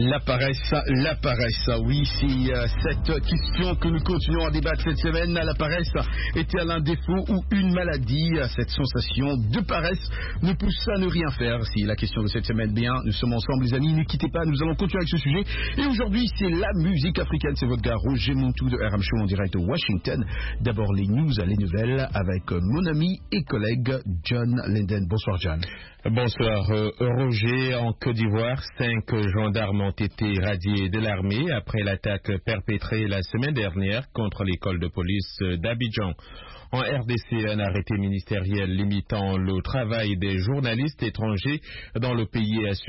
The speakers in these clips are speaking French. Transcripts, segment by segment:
La paresse, oui, c'est cette question que nous continuons à débattre cette semaine. La paresse est-elle un défaut ou une maladie? Cette sensation de paresse nous pousse à ne rien faire. C'est la question de cette semaine. Bien, nous sommes ensemble les amis, ne quittez pas, nous allons continuer avec ce sujet. Et aujourd'hui, c'est la musique africaine. C'est votre gars Roger Montou de RM Show en direct de Washington. D'abord les nouvelles avec mon ami et collègue John Linden. Bonsoir John. Bonsoir Roger. En Côte d'Ivoire, 5 gendarmes ont été radiés de l'armée après l'attaque perpétrée la semaine dernière contre l'école de police d'Abidjan. En RDC, un arrêté ministériel limitant le travail des journalistes étrangers dans le pays a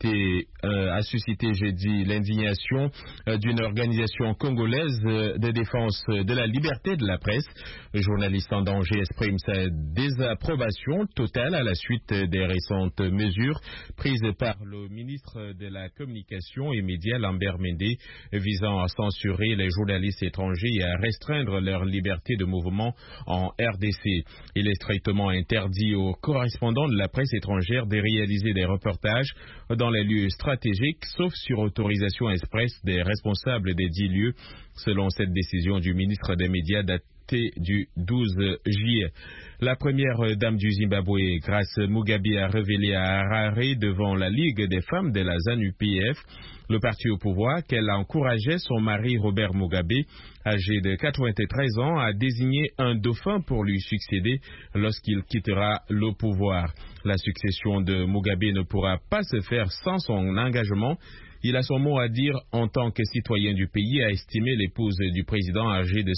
suscité jeudi l'indignation d'une organisation congolaise de défense de la liberté de la presse. Le journaliste en danger exprime sa désapprobation totale à la suite des récentes mesures prises par le ministre de la Communication et Médias, Lambert Mende, visant à censurer les journalistes étrangers et à restreindre leur liberté de mouvement en RDC. Il est strictement interdit aux correspondants de la presse étrangère de réaliser des reportages dans les lieux stratégiques, sauf sur autorisation expresse des responsables des 10 lieux, selon cette décision du ministre des Médias datée du 12 juillet. La première dame du Zimbabwe, Grace Mugabe, a révélé à Harare devant la Ligue des femmes de la ZANU-PF, le parti au pouvoir, qu'elle encourageait son mari Robert Mugabe, âgé de 93 ans, à désigner un dauphin pour lui succéder lorsqu'il quittera le pouvoir. La succession de Mugabe ne pourra pas se faire sans son engagement. Il a son mot à dire en tant que citoyen du pays, a estimé l'épouse du président âgée de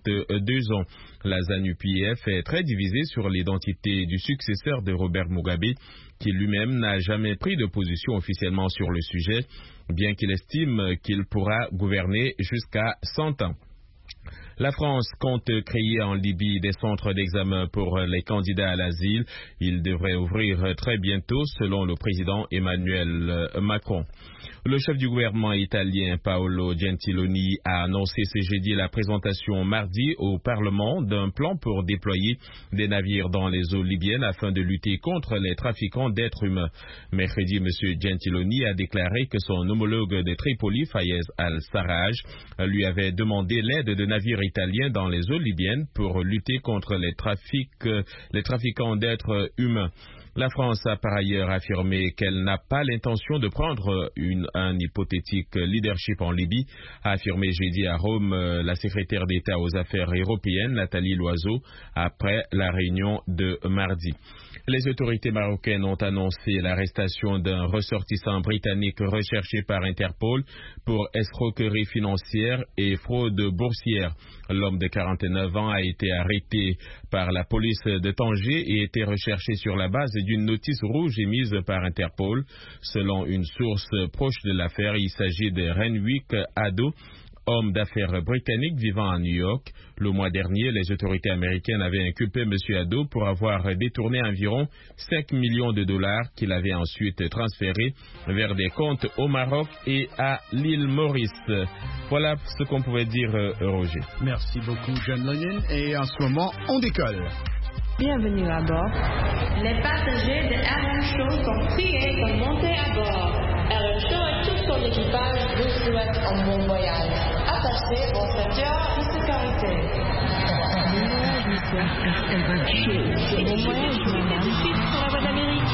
52 ans. La ZANU-PF est très divisée sur l'identité du successeur de Robert Mugabe, qui lui-même n'a jamais pris de position officiellement sur le sujet, bien qu'il estime qu'il pourra gouverner jusqu'à 100 ans. La France compte créer en Libye des centres d'examen pour les candidats à l'asile. Ils devraient ouvrir très bientôt, selon le président Emmanuel Macron. Le chef du gouvernement italien, Paolo Gentiloni, a annoncé ce jeudi la présentation mardi au Parlement d'un plan pour déployer des navires dans les eaux libyennes afin de lutter contre les trafiquants d'êtres humains. Mercredi, M. Gentiloni a déclaré que son homologue de Tripoli, Fayez al-Sarraj, lui avait demandé l'aide de navires italiens dans les eaux libyennes pour lutter contre les trafiquants d'êtres humains. La France a par ailleurs affirmé qu'elle n'a pas l'intention de prendre un hypothétique leadership en Libye, a affirmé jeudi à Rome la secrétaire d'État aux affaires européennes, Nathalie Loiseau, après la réunion de mardi. Les autorités marocaines ont annoncé l'arrestation d'un ressortissant britannique recherché par Interpol pour escroquerie financière et fraude boursière. L'homme de 49 ans a été arrêté par la police de Tanger et était recherché sur la base d'une notice rouge émise par Interpol. Selon une source proche de l'affaire, il s'agit de Renwick Ado, homme d'affaires britannique vivant à New York. Le mois dernier, les autorités américaines avaient inculpé M. Ado pour avoir détourné environ 5 millions de dollars qu'il avait ensuite transférés vers des comptes au Maroc et à l'île Maurice. Voilà ce qu'on pouvait dire, Roger. Merci beaucoup, John Lennon. Et en ce moment, on décolle. Bienvenue à bord. Les passagers de RM Show sont priés de monter à bord. RM Show et tout son équipage vous souhaitent un bon voyage. Attachez vos ceintures de sécurité. Bon voyage, madame. Pour la voie d'Amérique.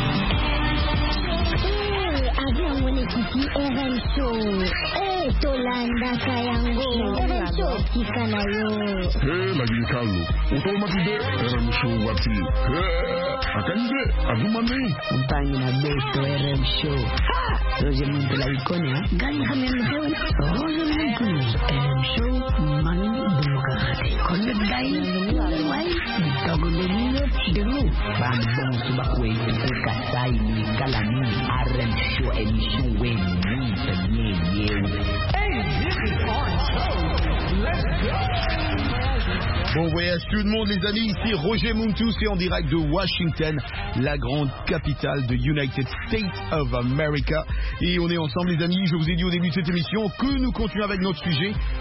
Avion mwenyekiti RM Show. Tolanda Kayango. RM Show kikanayo. Lagi kalu. Otomatide RM Show wati. Akande agumane. Mpanyi na beto RM Show. Roger Montou la ikonia. Gani hamem hewan. Roger Montou. RM Show mani demokrasi. Kolle dai. Wai. Togo delilo dulu. Bambong subakwe. Kasai ni kalami. RM Show émission wen ni penye yew. Hey, this is our show. Let's go. Bon voyage tout le monde les amis, ici Roger Montou, c'est en direct de Washington, la grande capitale de United States of America. Et on est ensemble les amis, je vous ai dit au début de cette émission que nous continuons avec notre sujet.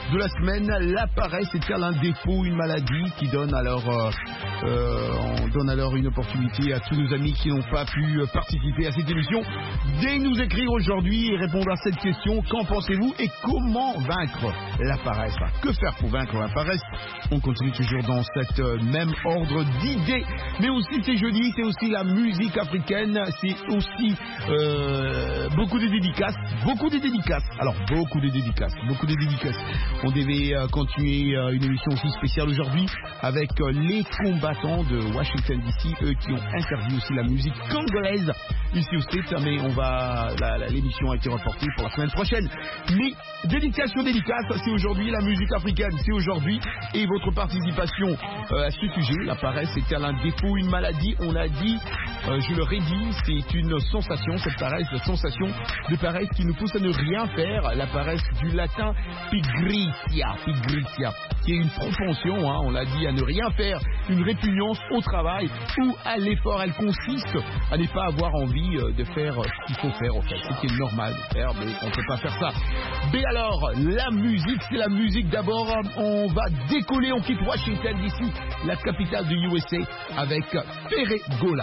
de la semaine, la paresse est-elle un défaut, une maladie qui donne alors, on donne alors une opportunité à tous nos amis qui n'ont pas pu participer à cette émission de nous écrire aujourd'hui et répondre à cette question. Qu'en pensez-vous et comment vaincre la paresse? Que faire pour vaincre la paresse? On continue toujours dans cette même ordre d'idées, mais aussi c'est jeudi, c'est aussi la musique africaine, c'est aussi beaucoup de dédicaces. Alors beaucoup de dédicaces. On devait continuer une émission aussi spéciale aujourd'hui avec les combattants de Washington DC, eux qui ont interdit aussi la musique congolaise ici au States, mais l'émission a été reportée pour la semaine prochaine. Mais dédicace, c'est aujourd'hui la musique africaine, c'est aujourd'hui, et votre participation à ce sujet, la paresse est-elle un défaut, une maladie? On l'a dit, je le redis, c'est une sensation, cette paresse, la sensation de paresse qui nous pousse à ne rien faire, la paresse du latin pigritia, qui est une propension, on l'a dit, à ne rien faire, une répugnance au travail ou à l'effort. Elle consiste à ne pas avoir envie de faire ce qu'il faut faire, en fait, ce qui est normal de faire, mais on ne peut pas faire ça. Mais alors, la musique, c'est la musique d'abord. On va décoller, on quitte Washington DC, la capitale de USA, avec Ferré Gola.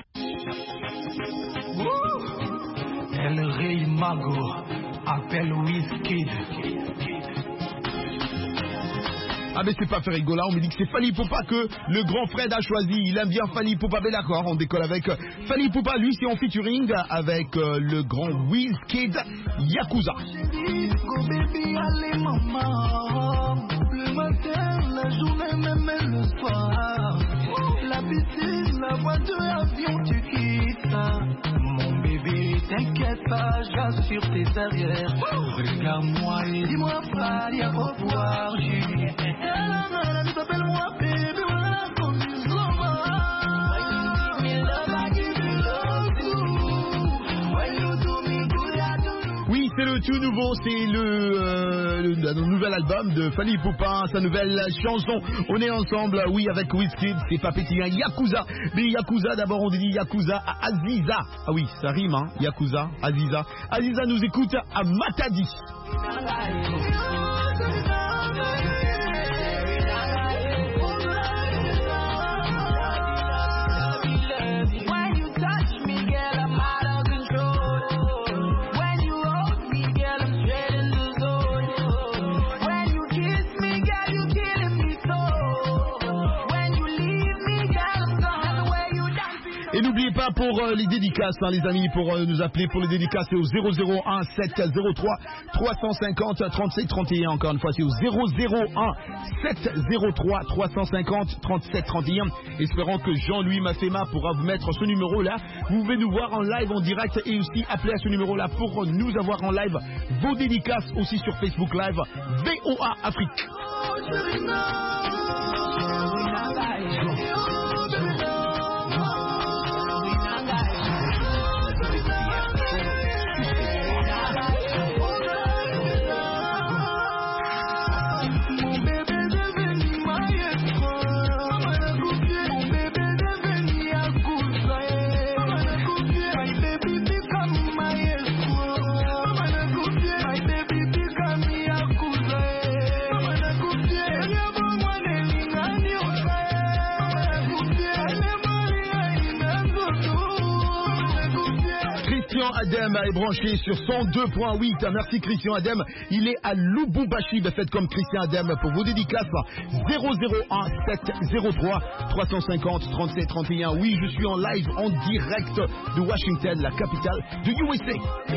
El Rey Mago appelle Wizkid. Ah mais c'est pas Ferré Gola, on me dit que c'est Fally Ipupa que le grand Fred a choisi. Il aime bien Fally Ipupa, mais d'accord, on décolle avec Fally Ipupa. Lui c'est en featuring avec le grand Wizkid, Yakuza. Le matin, la journée, même le soir. La piscine, la voiture, l'avion, tu quittes. Mon bébé, t'inquiète pas, j'assure tes arrières. Regarde-moi et dis-moi pas, y'a au revoir, Julie. Elle s'appelle-moi bébé, voilà comme du Oui, c'est le tout nouveau, c'est le nouvel album de Fally Ipupa, sa nouvelle chanson. On est ensemble, oui, avec Wizkid, c'est pas pétillant, Yakuza. Mais Yakuza, d'abord on dit Yakuza à Aziza. Ah oui, ça rime, hein, Yakuza, Aziza. Aziza nous écoute à Matadi. Et n'oubliez pas pour les dédicaces, les amis, pour nous appeler pour les dédicaces, c'est au 001 703 350 37 31. Encore une fois, c'est au 001 703 350 37 31. Espérons que Jean-Louis Massema pourra vous mettre ce numéro-là. Vous pouvez nous voir en live, en direct, et aussi appeler à ce numéro-là pour nous avoir en live. Vos dédicaces aussi sur Facebook Live, VOA Afrique. Adem est branché sur 102.8. Merci Christian Adem. Il est à Lubumbashi. Faites comme Christian Adem pour vos dédicaces. 001 703 350 37 31. Oui, je suis en live, en direct de Washington, la capitale de USA.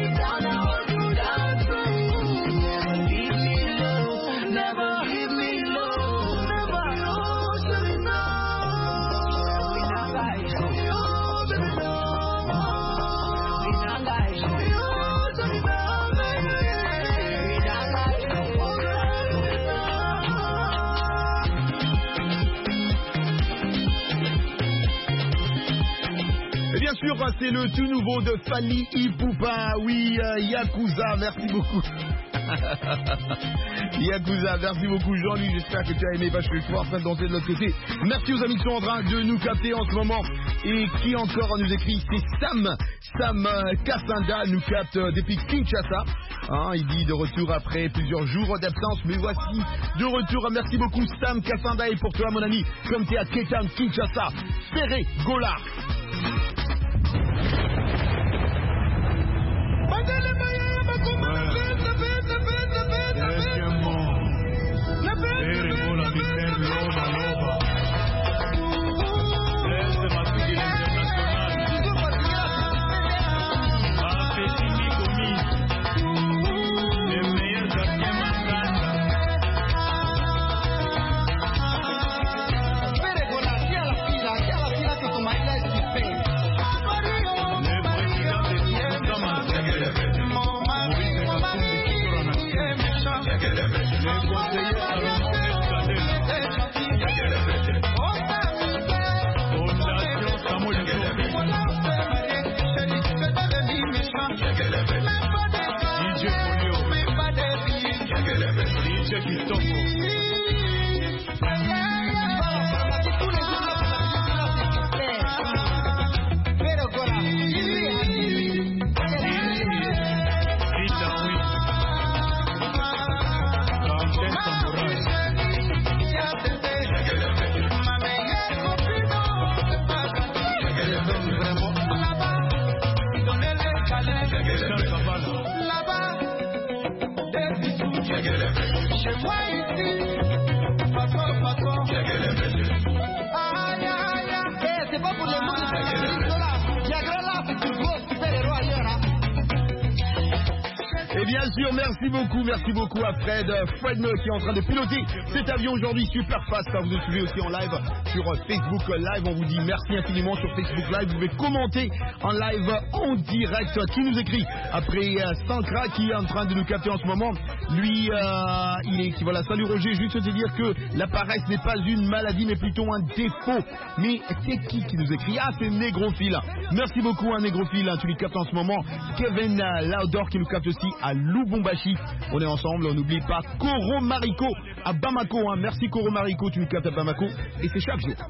Bien sûr, c'est le tout nouveau de Fally Ipupa. Oui, Yakuza, merci beaucoup. Yakuza, merci beaucoup Jean-Louis, j'espère que tu as aimé, parce que je suis en train de danser de l'autre côté. Merci aux amis qui sont en train de nous capter en ce moment et qui encore nous écrit, c'est Sam Kassinda nous capte depuis Kinshasa. Il dit de retour après plusieurs jours d'absence, mais voici de retour. Merci beaucoup Sam Kassinda, et pour toi mon ami, comme tu es à Ketan, Kinshasa, Ferré Gola. Merci beaucoup à Fred Neu qui est en train de piloter cet avion aujourd'hui super fast. Vous nous suivez aussi en live sur Facebook Live. On vous dit merci infiniment sur Facebook Live. Vous pouvez commenter en live en direct. Qui nous écrit après Sankra qui est en train de nous capter en ce moment. Lui, voilà. Salut Roger, juste te dire que la paresse n'est pas une maladie mais plutôt un défaut. Mais c'est qui nous écrit? Ah, c'est Négrophile. Merci beaucoup à Négrophile, tu nous captes en ce moment. Kevin Laudor qui nous capte aussi à Lubumbashi. On est ensemble, on n'oublie pas Koro Mariko à Bamako. Merci Koro Mariko, tu nous captes à Bamako. Et c'est chaque jour.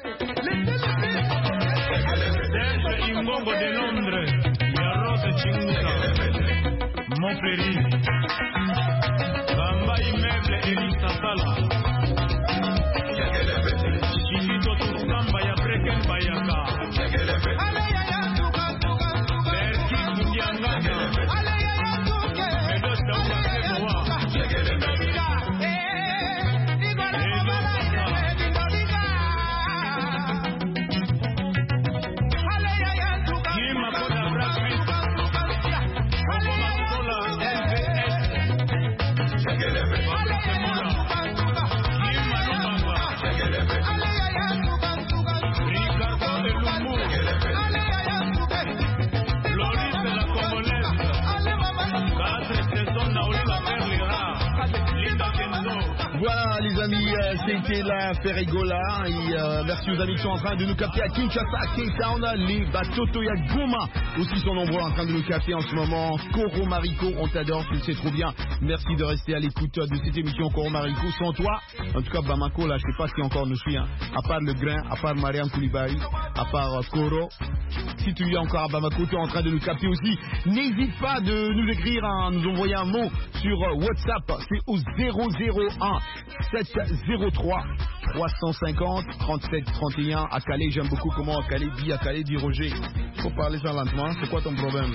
Voilà les amis, c'était la Ferregola et merci aux amis qui sont en train de nous capter à Kinshasa, Cape Town, les Batoto ya Goma aussi sont nombreux en train de nous capter en ce moment. Koro Mariko, on t'adore, tu le sais trop bien. Merci de rester à l'écoute de cette émission Koro Mariko. Sans toi, en tout cas Bamako là, je sais pas qui encore nous suit, à part le grain, à part Mariam Koulibaly, à part Koro. Si tu es encore à Bamako, tu es en train de nous capter aussi. N'hésite pas de nous écrire, nous envoyer un mot sur WhatsApp. C'est au 001 703 350 37 31 à Calais. J'aime beaucoup comment à Calais dit Roger. Faut parler ça lentement. C'est quoi ton problème?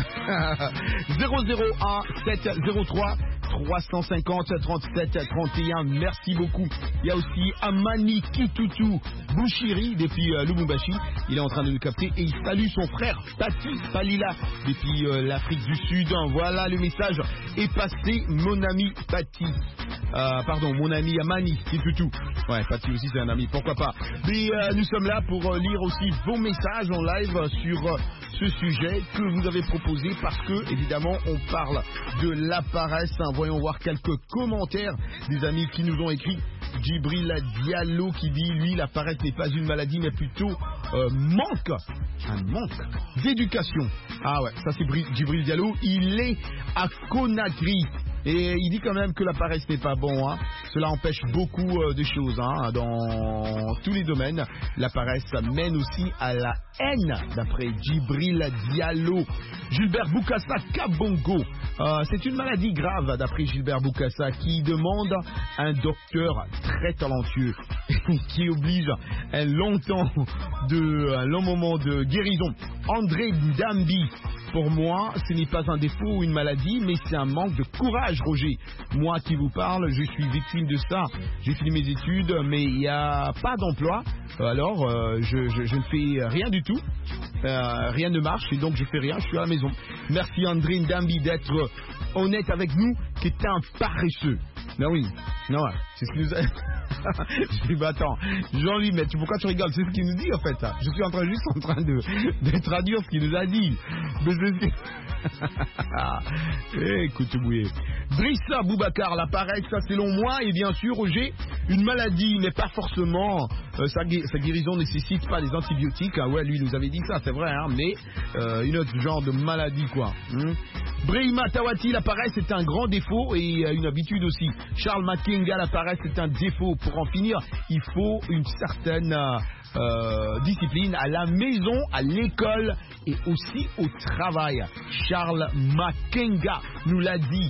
001 703 350 37 31. Merci beaucoup. Il y a aussi Amani Kitutu Bouchiri depuis Lubumbashi. Il est en train de nous capter et il salue son frère Pati Palila depuis l'Afrique du Sud. Voilà, le message est passé. Mon ami Pati. Mon ami Amani Kitutu. Ouais, Pati aussi c'est un ami, pourquoi pas. Mais nous sommes là pour lire aussi vos messages en live sur ce sujet que vous avez proposé parce que évidemment on parle de la paresse. Voyons voir quelques commentaires des amis qui nous ont écrit. Djibril Diallo qui dit lui la paresse n'est pas une maladie mais plutôt un manque d'éducation. Ah ouais, ça c'est Djibril Diallo. Il est à Conakry. Et il dit quand même que la paresse n'est pas bon. Hein. Cela empêche beaucoup de choses dans tous les domaines. La paresse mène aussi à la haine, d'après Djibril Diallo. Gilbert Boukassa Kabongo. C'est une maladie grave, d'après Gilbert Boukassa, qui demande un docteur très talentueux, qui oblige un long moment de guérison. André Dambi. Pour moi, ce n'est pas un défaut ou une maladie, mais c'est un manque de courage, Roger. Moi qui vous parle, je suis victime de ça. J'ai fini mes études, mais il n'y a pas d'emploi. Alors, je ne fais rien du tout. Rien ne marche et donc je fais rien, je suis à la maison. Merci André Ndambi d'être honnête avec nous, qui est un paresseux. Non oui, non, c'est ce qu'il nous a... Je dis, bah attends, Jean-Louis, mais pourquoi tu rigoles? C'est ce qu'il nous dit en fait. Je suis juste en train de traduire ce qu'il nous a dit. Écoute, Boué. Drissa Boubacar, la paresse, ça selon moi, et bien sûr, Roger, une maladie, mais pas forcément. Sa guérison nécessite pas des antibiotiques. Ah ouais, lui nous avait dit ça, c'est vrai, hein, mais une autre genre de maladie, quoi. Brahima Tawati, la paresse est un grand défaut et une habitude aussi. Charles Makenga, la paresse est un défaut. Pour en finir, il faut une certaine discipline à la maison, à l'école et aussi au travail. Charles Makenga nous l'a dit.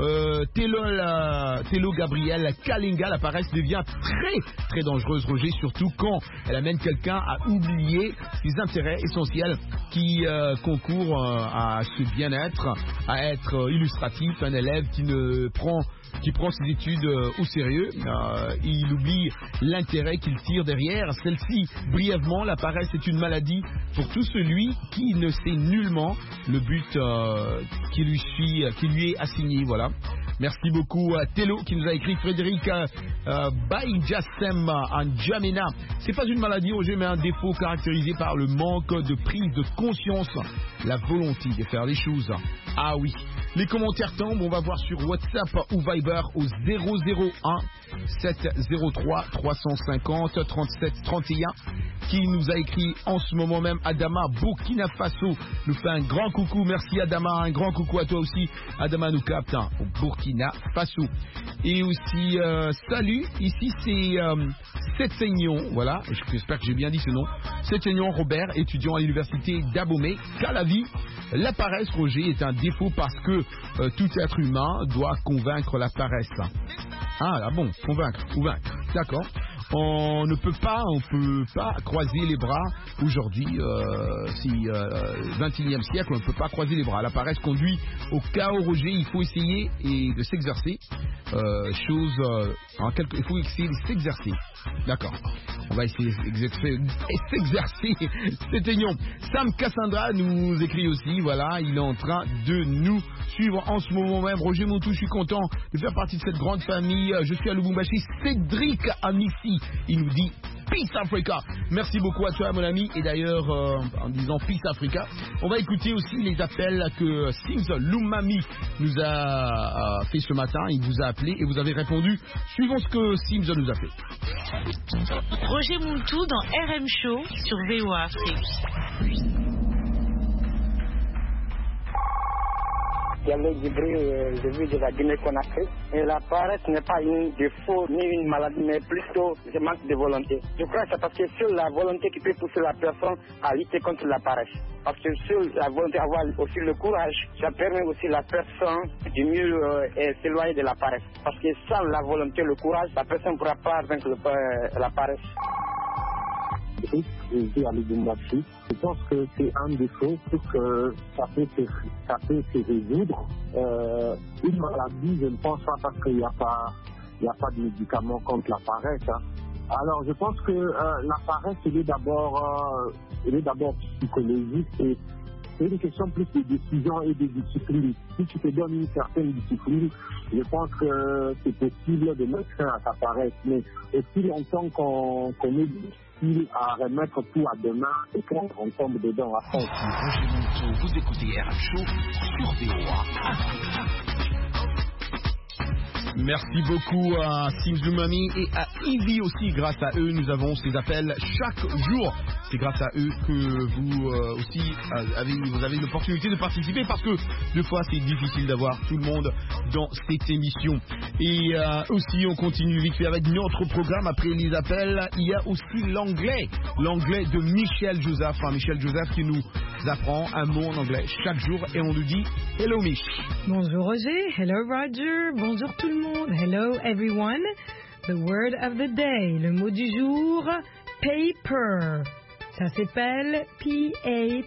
Télo Gabriel Kalinga, la paresse devient très très dangereuse, Roger, surtout quand elle amène quelqu'un à oublier ses intérêts essentiels qui concourent à ce bien-être, à être illustratif. Un élève qui prend ses études au sérieux, il oublie l'intérêt qu'il tire derrière celle-ci. Brièvement, la paresse est une maladie pour tout celui qui ne sait nullement le but qui lui est assigné. Voilà. Merci beaucoup à Tello qui nous a écrit. Frédéric Baïjassem Anjamena. C'est pas une maladie, Roger, mais un défaut caractérisé par le manque de prise de conscience, la volonté de faire les choses. Ah oui. Les commentaires tombent, on va voir sur WhatsApp ou Viber au 001 703 350 37 31 qui nous a écrit en ce moment même. Adama Burkina Faso nous fait un grand coucou. Merci Adama, un grand coucou à toi aussi. Adama nous capte au Burkina Faso. Et aussi salut, ici c'est Setseignon, voilà, j'espère que j'ai bien dit ce nom. Setseignon Robert, étudiant à l'université d'Abomey, Calavi. La paresse, Roger, est un défaut parce que tout être humain doit convaincre la paresse. Ah là bon, convaincre, d'accord. On peut pas croiser les bras aujourd'hui, 21e siècle, on ne peut pas croiser les bras. La paresse conduit au chaos, Roger. Il faut essayer de s'exercer. Il faut essayer de s'exercer. D'accord. On va essayer de s'exercer. S'éteignons. Sam Cassandra nous écrit aussi. Voilà, il est en train de nous suivre en ce moment même. Roger Montou, je suis content de faire partie de cette grande famille. Je suis à Lubumbashi. Cédric Amissi, il nous dit Peace Africa. Merci beaucoup à toi, mon ami. Et d'ailleurs, en disant Peace Africa, on va écouter aussi les appels que Sims Lumami nous a fait ce matin. Il vous a appelé et vous avez répondu. Suivons ce que Sims nous a fait. Roger Montou dans RM Show sur VOA Afrique. Diallo Djibril, je vis de la Guinée-Conakry. Et la paresse n'est pas un défaut ni une maladie, mais plutôt un manque de volonté. Je crois que c'est parce que c'est la volonté qui peut pousser la personne à lutter contre la paresse. Parce que sur la volonté, avoir aussi le courage, ça permet aussi la personne de mieux s'éloigner de la paresse. Parce que sans la volonté, le courage, la personne ne pourra pas vaincre la paresse. Je vis à Lubumbashi. Je pense que c'est un défaut pour que ça peut se résoudre. Une maladie, je ne pense pas parce qu'il n'y a pas de médicament contre la paresse. Hein. Alors, je pense que la paresse, elle est d'abord psychologique et c'est une question plus de décision et de discipline. Si tu te donnes une certaine discipline, je pense que c'est possible de mettre fin à ta paresse. Mais aussi longtemps qu'on est difficile à remettre tout à demain et qu'on tombe dedans après. Vous écoutez RM Show sur VOA Afrique. Merci beaucoup à Sims Lumami et à Ivy aussi. Grâce à eux, nous avons ces appels chaque jour. c'est grâce à eux que vous aussi vous avez l'opportunité de participer, parce que deux fois c'est difficile d'avoir tout le monde dans cette émission. Et aussi on continue vite fait avec notre programme. Après les appels, il y a aussi l'anglais de Michel Joseph. Michel Joseph qui nous apprend un mot en anglais chaque jour et on nous dit hello Mich. Bonjour Roger, hello Roger, bonjour tout le monde, hello everyone. The word of the day, le mot du jour, paper. Ça s'appelle P-A-P-E-R.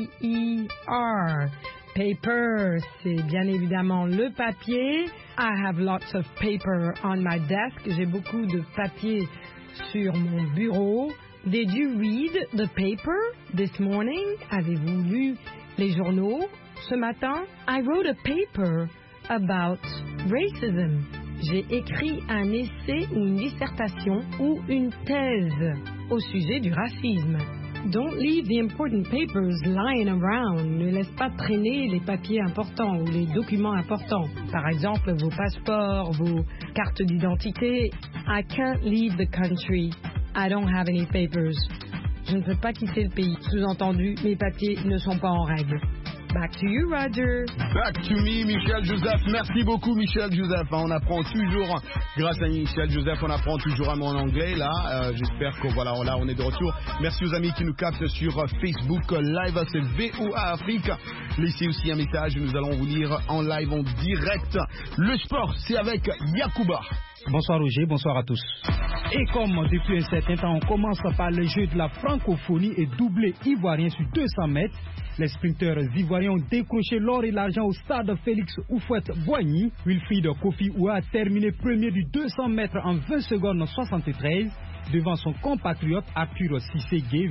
Paper, c'est bien évidemment le papier. I have lots of paper on my desk. J'ai beaucoup de papier sur mon bureau. Did you read the paper this morning? Avez-vous lu les journaux ce matin? I wrote a paper about racism. J'ai écrit un essai ou une dissertation ou une thèse au sujet du racisme. Don't leave the important papers lying around. Ne laisse pas traîner les papiers importants ou les documents importants. Par exemple, vos passeports, vos cartes d'identité. I can't leave the country. I don't have any papers. Je ne peux pas quitter le pays. Sous-entendu, mes papiers ne sont pas en règle. Back to you, Roger. Back to me, Michel Joseph. Merci beaucoup, Michel Joseph. On apprend toujours, grâce à Michel Joseph, on apprend toujours un mot en anglais. Là, j'espère que voilà, on est de retour. Merci aux amis qui nous captent sur Facebook Live, c'est VOA Afrique. Laissez aussi un message, nous allons vous lire en live, en direct. Le sport, c'est avec Yacouba. Bonsoir Roger, bonsoir à tous. Et comme depuis un certain temps, on commence par le jeu de la francophonie et doublé ivoirien sur 200 mètres. Les sprinteurs ivoiriens ont décroché l'or et l'argent au stade Félix Houphouët-Boigny. Wilfried Kofi Oua a terminé premier du 200 mètres en 20 secondes 73. Devant son compatriote Arthur Sisségué,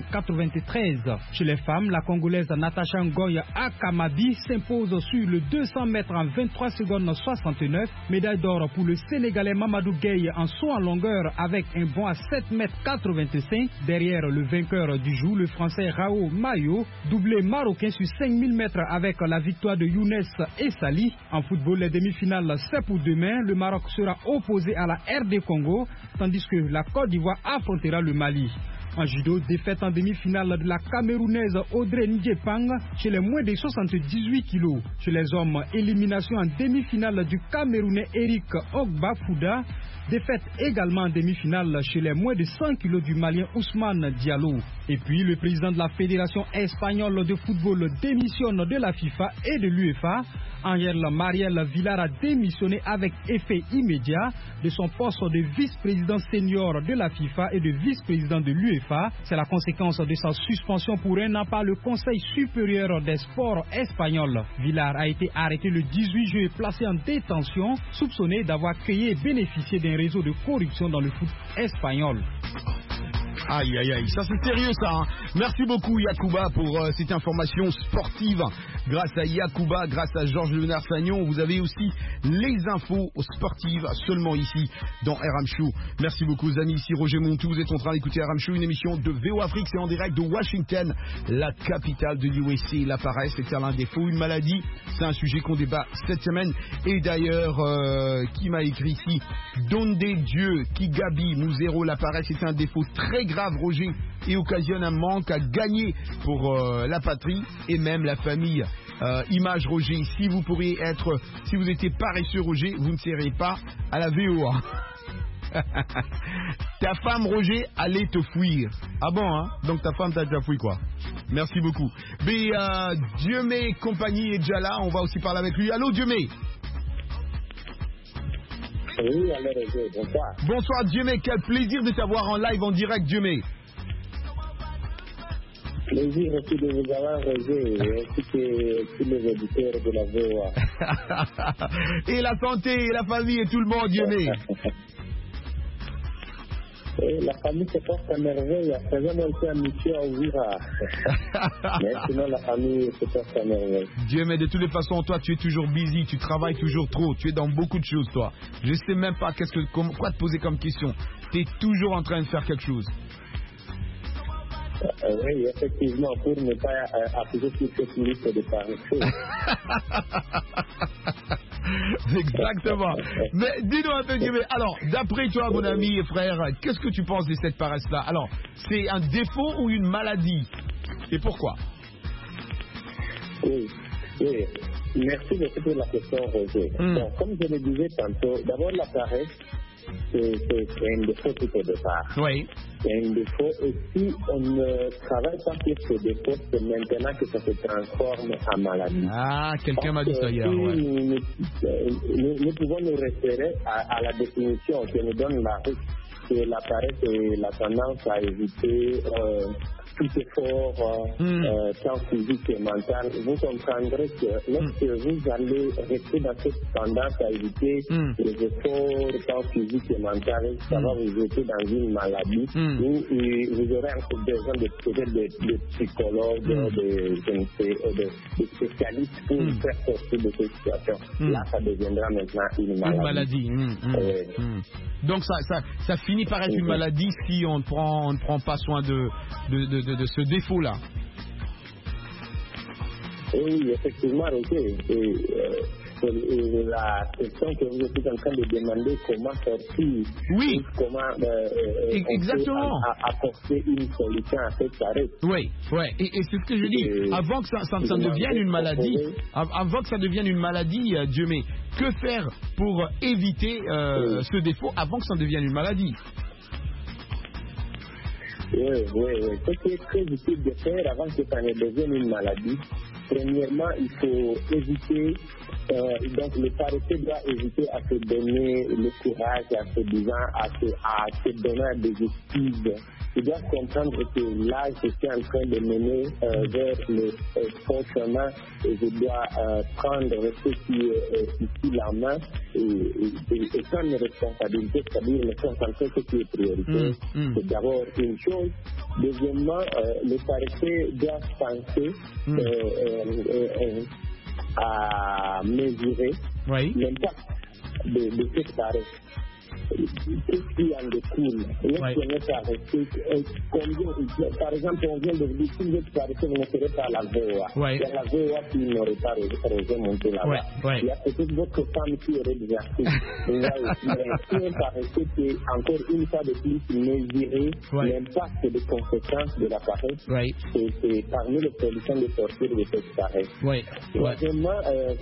20,93. Chez les femmes, la Congolaise Natacha Ngoy Akamabi s'impose sur le 200 mètres en 23 secondes 69. Médaille d'or pour le Sénégalais Mamadou Gueye en saut en longueur avec un bond à 7,85 m. Derrière le vainqueur du jour, le Français Rao Mayo, doublé marocain sur 5000 mètres avec la victoire de Younes Essali. En football, les demi-finales, c'est pour demain. Le Maroc sera opposé à la RD Congo, tandis que la Côte d'Ivoire affrontera le Mali. En judo, défaite en demi-finale de la Camerounaise Audrey Ndjepang chez les moins de 78 kg. Chez les hommes, élimination en demi-finale du Camerounais Eric Ogba Fouda. Défaite également en demi-finale chez les moins de 100 kg du Malien Ousmane Diallo. Et puis, le président de la Fédération espagnole de football démissionne de la FIFA et de l'UEFA. Angel Mariel Villar a démissionné avec effet immédiat de son poste de vice-président senior de la FIFA et de vice-président de l'UEFA. C'est la conséquence de sa suspension pour un an par le Conseil supérieur des sports espagnol. Villar a été arrêté le 18 juillet et placé en détention, soupçonné d'avoir créé et bénéficié d'un réseau de corruption dans le foot espagnol. Aïe, aïe, aïe, ça c'est sérieux ça, hein. Merci beaucoup Yacouba pour cette information sportive. Grâce à Yacouba, grâce à Georges Léonard Sagnon, vous avez aussi les infos sportives seulement ici dans RM Show. Merci beaucoup aux amis, ici Roger Montou, vous êtes en train d'écouter RM Show, une émission de VOA Afrique, c'est en direct de Washington, la capitale de l'USA. La paresse, c'est l'un des faux, une maladie, c'est un sujet qu'on débat cette semaine. Et d'ailleurs, qui m'a écrit ici, Donde Dieu, Kigabi, Mouzero, la paresse est un défaut très grave, Roger, et occasionne un manque à gagner pour la patrie et même la famille. Image Roger, si vous étiez paresseux Roger, vous ne serez pas à la VOA. Ta femme Roger allait te fuir. Ah bon, hein? Donc ta femme t'a déjà fouillé quoi. Merci beaucoup. Mais Dieume compagnie est déjà là, on va aussi parler avec lui. Allô Dieume. Oui, allô Roger, bonsoir. Bonsoir Dieume, quel plaisir de t'avoir en live en direct Dieume. Plaisir aussi de vous avoir, Roger, ainsi que tous les auditeurs de la VOA. Et la santé, et la famille, et tout le monde, Dieume. Et la famille se porte à merveille, à présent on était en mission à Ouvira. Mais sinon la famille se porte à merveille. Dieu, mais de toutes les façons, toi tu es toujours busy, tu travailles toujours trop, tu es dans beaucoup de choses toi. Je sais même pas quoi te poser comme question. Tu es toujours en train de faire quelque chose. Oui, effectivement, pour ne pas appuyer sur cette liste de paresseux. Exactement. Mais dis-nous un peu, Dieu, alors, d'après toi, mon ami et frère, qu'est-ce que tu penses de cette paresse-là? Alors, c'est un défaut ou une maladie? Et pourquoi? Oui. Merci beaucoup pour la question, Roger. Bon, comme je le disais tantôt, d'abord la paresse, c'est un défaut tout au départ. Oui. C'est un défaut et si on ne travaille pas sur ce défaut, c'est maintenant que ça se transforme en maladie. Ah, quelqu'un m'a dit ça hier. Si Ouais. nous pouvons nous référer à la définition que nous donne la RIC, que la paresse et la tendance à éviter tout effort, tant physique et mental. Vous comprendrez que lorsque vous allez rester dans cette tendance à éviter les efforts, tant physique et mental, ça va vous jeter dans une maladie. Vous aurez encore besoin de psychologues, de spécialistes pour faire sortir de cette situation. Là, ça deviendra maintenant une maladie. Donc ça finit par être une maladie si on ne prend pas soin de ce défaut-là. Oui, effectivement, ok. La question que vous êtes en train de demander, comment sortir, comment exactement apporter une solution à cette arrêt. Oui. Et c'est ce que je dis. Avant que ça devienne une maladie, Dieu mais que faire pour éviter ce défaut avant que ça devienne une maladie? Oui. Ce qui est très utile de faire avant que ça ne devienne une maladie, premièrement, il faut éviter, donc le paresseux doit éviter à se donner le courage, à se donner des excuses. Il doit comprendre que là, je suis en train de mener vers le fond chemin et je dois prendre ce qui est ici la main et prendre mes responsabilités, c'est-à-dire me concentrer sur ce qui est prioritaire. C'est d'abord une chose. Deuxièmement, le paresseux doit penser à mesurer l'impact de cette paresse. Qu'est-ce qui en découle? Lorsqu'on est paresseux, par exemple, on vient de vous dire, si vous êtes paresseux, vous ne serez pas à la VOA. Il y a la VOA qui n'aurait pas remonté là-bas. Il y a peut-être votre femme qui aurait déjà fait. Mais si on paresseux, c'est encore une fois de plus mesurer l'impact des conséquences de la paresse. C'est parmi les solutions de sortir de cette paresse. Troisièmement,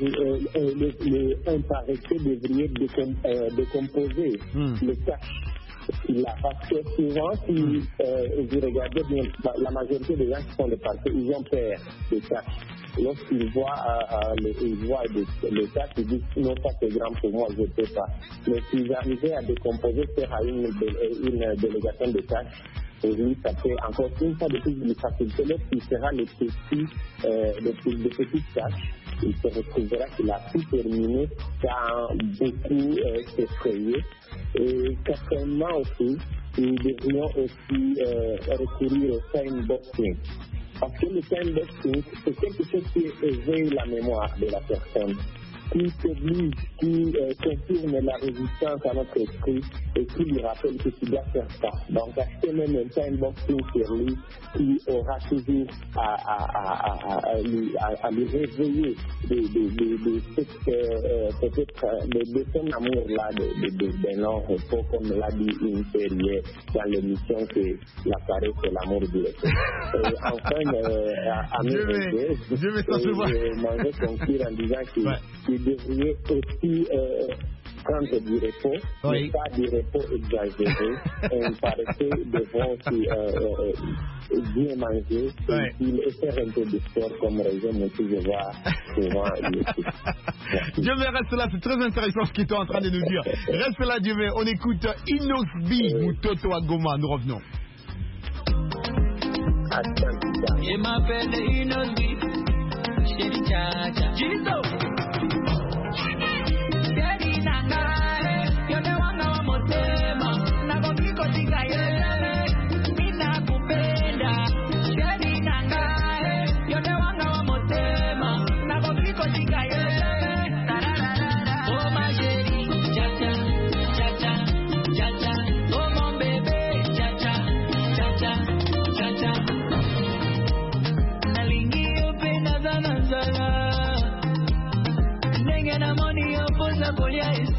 un paresseux devrait décomposer les tâches. Parce que souvent, si vous regardez bien, la majorité des gens qui font des paresseux, ils ont peur des tâches. Lorsqu'ils voient les tâches, ils disent non, ça c'est grand pour moi, je ne peux pas. Mais s'ils arrivaient à décomposer, faire une délégation de tâches, et lui, ça fait encore une fois de plus de facilité. Lorsqu'il fera les petites tâches, il se retrouvera qu'il a pu terminer sans beaucoup s'effrayer. Et quatrièmement aussi, nous devrions aussi recourir au timeboxing. Parce que le timeboxing, c'est quelque chose qui éveille la mémoire de la personne, qui t'oblige, qui confirme la résistance à notre esprit et qui lui rappelle que tu dois faire ça. Donc, acheter même un timeboxing sur lui qui aura toujours à lui réveiller peut-être de son amour-là, d'un long repos, comme l'a dit une série dans l'émission que la paresse c'est l'amour du repos. Enfin, à mes yeux, je m'en vais conclure en disant que vous devriez aussi prendre du repos, mais pas du repos exagéré. Un paresseux devront aussi bien manger et faire un peu de sport comme raison, mais je vois souvent. Dieu me reste là, c'est très intéressant ce qu'il est en train de nous dire. Reste là, Dieu me, on écoute Inosbi ou Toto Agoma, nous revenons. Il m'appelle Inosbi, chéri Chacha, Jizo.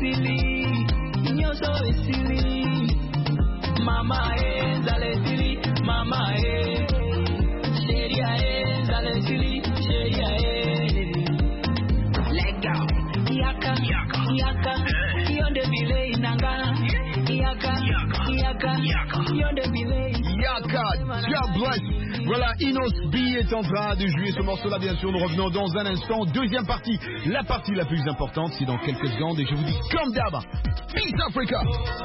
silly. You're so silly. Mama is a silly. Mama is. Sheria is a silly. Sheria is. Let go. Yaka. Yaka. You're the delay. Nanga. Yaka. Yaka. You're the delay. Yaka. God bless. Voilà, Inos B est en train de jouer ce morceau-là, bien sûr. Nous revenons dans un instant. Deuxième partie, la partie la plus importante, c'est dans quelques secondes. Et je vous dis, comme d'hab, Peace Africa.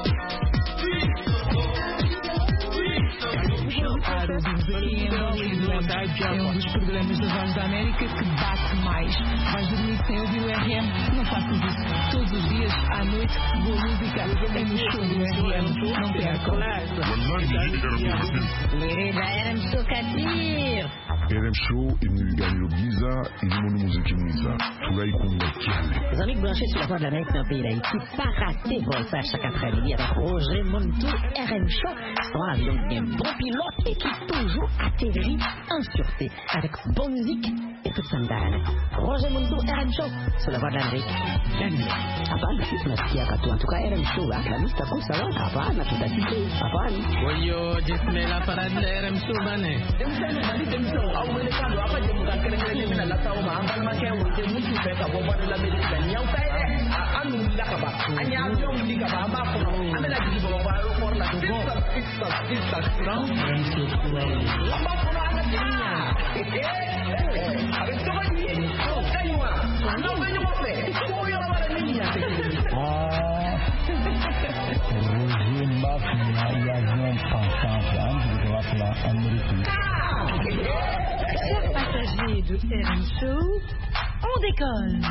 É dos programas das Vozes da América que bate mais. Vais dormir sem ouvir o RM? Não faças isso. Todos os dias, à noite, boa música é no show do RM. Não percam. RM Show Katir. RM Show, il nous gagne le Giza, il nous musique Giza. Tout là, il compte Les amis branchés sur la voie de l'Amérique dans le pays d'Haïti, pas rater Voltage chaque après-midi avec Roger Montou, RM Show. C'est un avion bien bon pilote et qui toujours atterrit en sûreté avec bonne musique et toute sandale. Roger Montou, RM Show sur la voie de l'Amérique. Apaan sih masih ya en tout cas RM Show lah, la lista pun salah. Apaan nak kita citi? Apaan? Woyo, jisme la parade de RM Show bane. Apa je bukan kena-kena nak latau mah ambal macam wujud muncul peta bobar dalam Amerika yang saya anu dah kaba hanya avion di kaba apa pun anda lagi di bawah baru for la pista strong apa pun ada dunia habis tu lagi kayuah anda banyak apa kau yang ada dunia Roger Mafia y avion pensant de droite là Amérique. Chers passagers de RM Show, on décolle.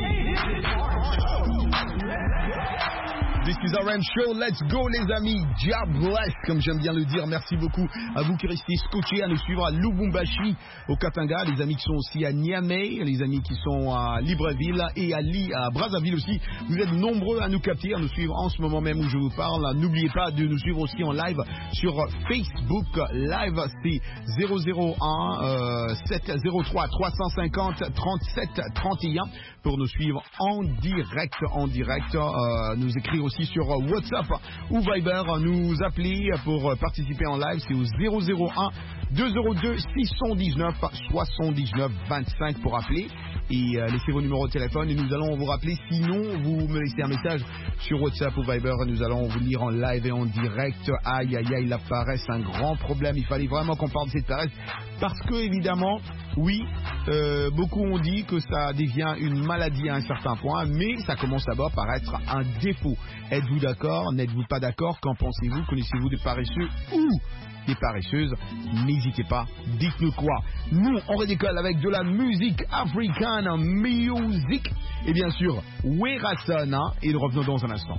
This is RM Show, let's go les amis, God bless, comme j'aime bien le dire. Merci beaucoup à vous qui restez scotchés à nous suivre à Lubumbashi, au Katanga, les amis qui sont aussi à Niamey, les amis qui sont à Libreville et à Brazzaville aussi. Vous êtes nombreux à nous capter, à nous suivre en ce moment même où je vous parle. N'oubliez pas de nous suivre aussi en live sur Facebook. Live, c'est 001 703 350 37 31 pour nous suivre en direct. Nous écrire aussi sur WhatsApp ou Viber, nous appeler pour participer en live, c'est au 001 202 619 79 25 pour appeler et laissez vos numéros de téléphone et nous allons vous rappeler. Sinon, vous me laissez un message sur WhatsApp ou Viber, nous allons vous lire en live et en direct. Aïe aïe aïe, la paresse, un grand problème. Il fallait vraiment qu'on parle de cette paresse parce que évidemment, oui, beaucoup ont dit que ça devient une maladie à un certain point, mais ça commence d'abord par être un défaut. Êtes-vous d'accord? N'êtes-vous pas d'accord? Qu'en pensez-vous? Connaissez-vous des paresseux ou des paresseuses? N'hésitez pas, dites-nous quoi. Nous, on redécolle avec de la musique africaine, music, et bien sûr, Werason, et nous revenons dans un instant.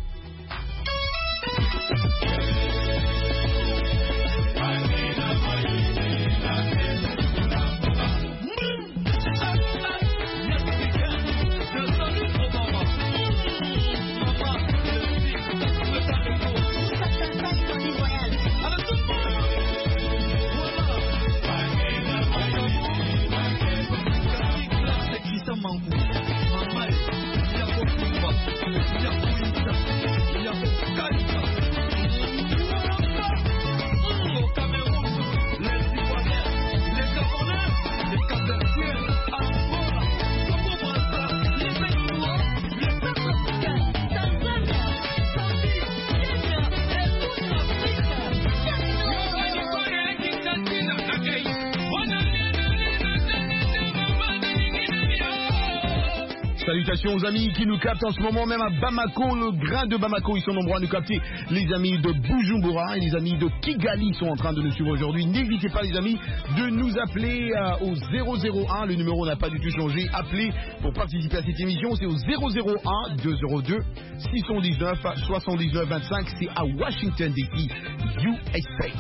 Salutations aux amis qui nous captent en ce moment même à Bamako, le grain de Bamako, ils sont nombreux à nous capter. Les amis de Bujumbura et les amis de Kigali sont en train de nous suivre aujourd'hui. N'hésitez pas les amis de nous appeler au 001, le numéro n'a pas du tout changé. Appelez pour participer à cette émission, c'est au 001 202 619 79 25, c'est à Washington DC, USA.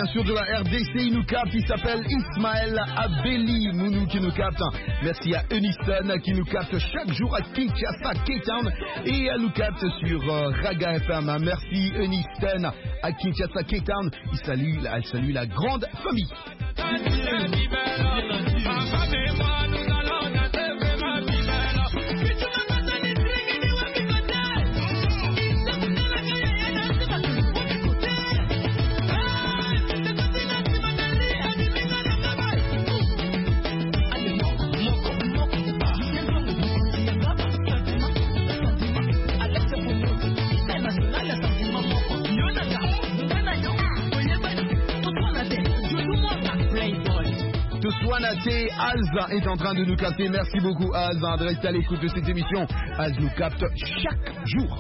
sûr de la RDC, il nous capte, il s'appelle Ismaël Abeli Mounou qui nous capte. Merci à Eniston qui nous capte chaque jour à Kinshasa, K-Town, et elle nous capte sur Raga FM. Merci Eniston à Kinshasa, K-Town. Elle salue la grande famille. Swanate, Az est en train de nous capter. Merci beaucoup Az de rester à l'écoute de cette émission. Az nous capte chaque jour.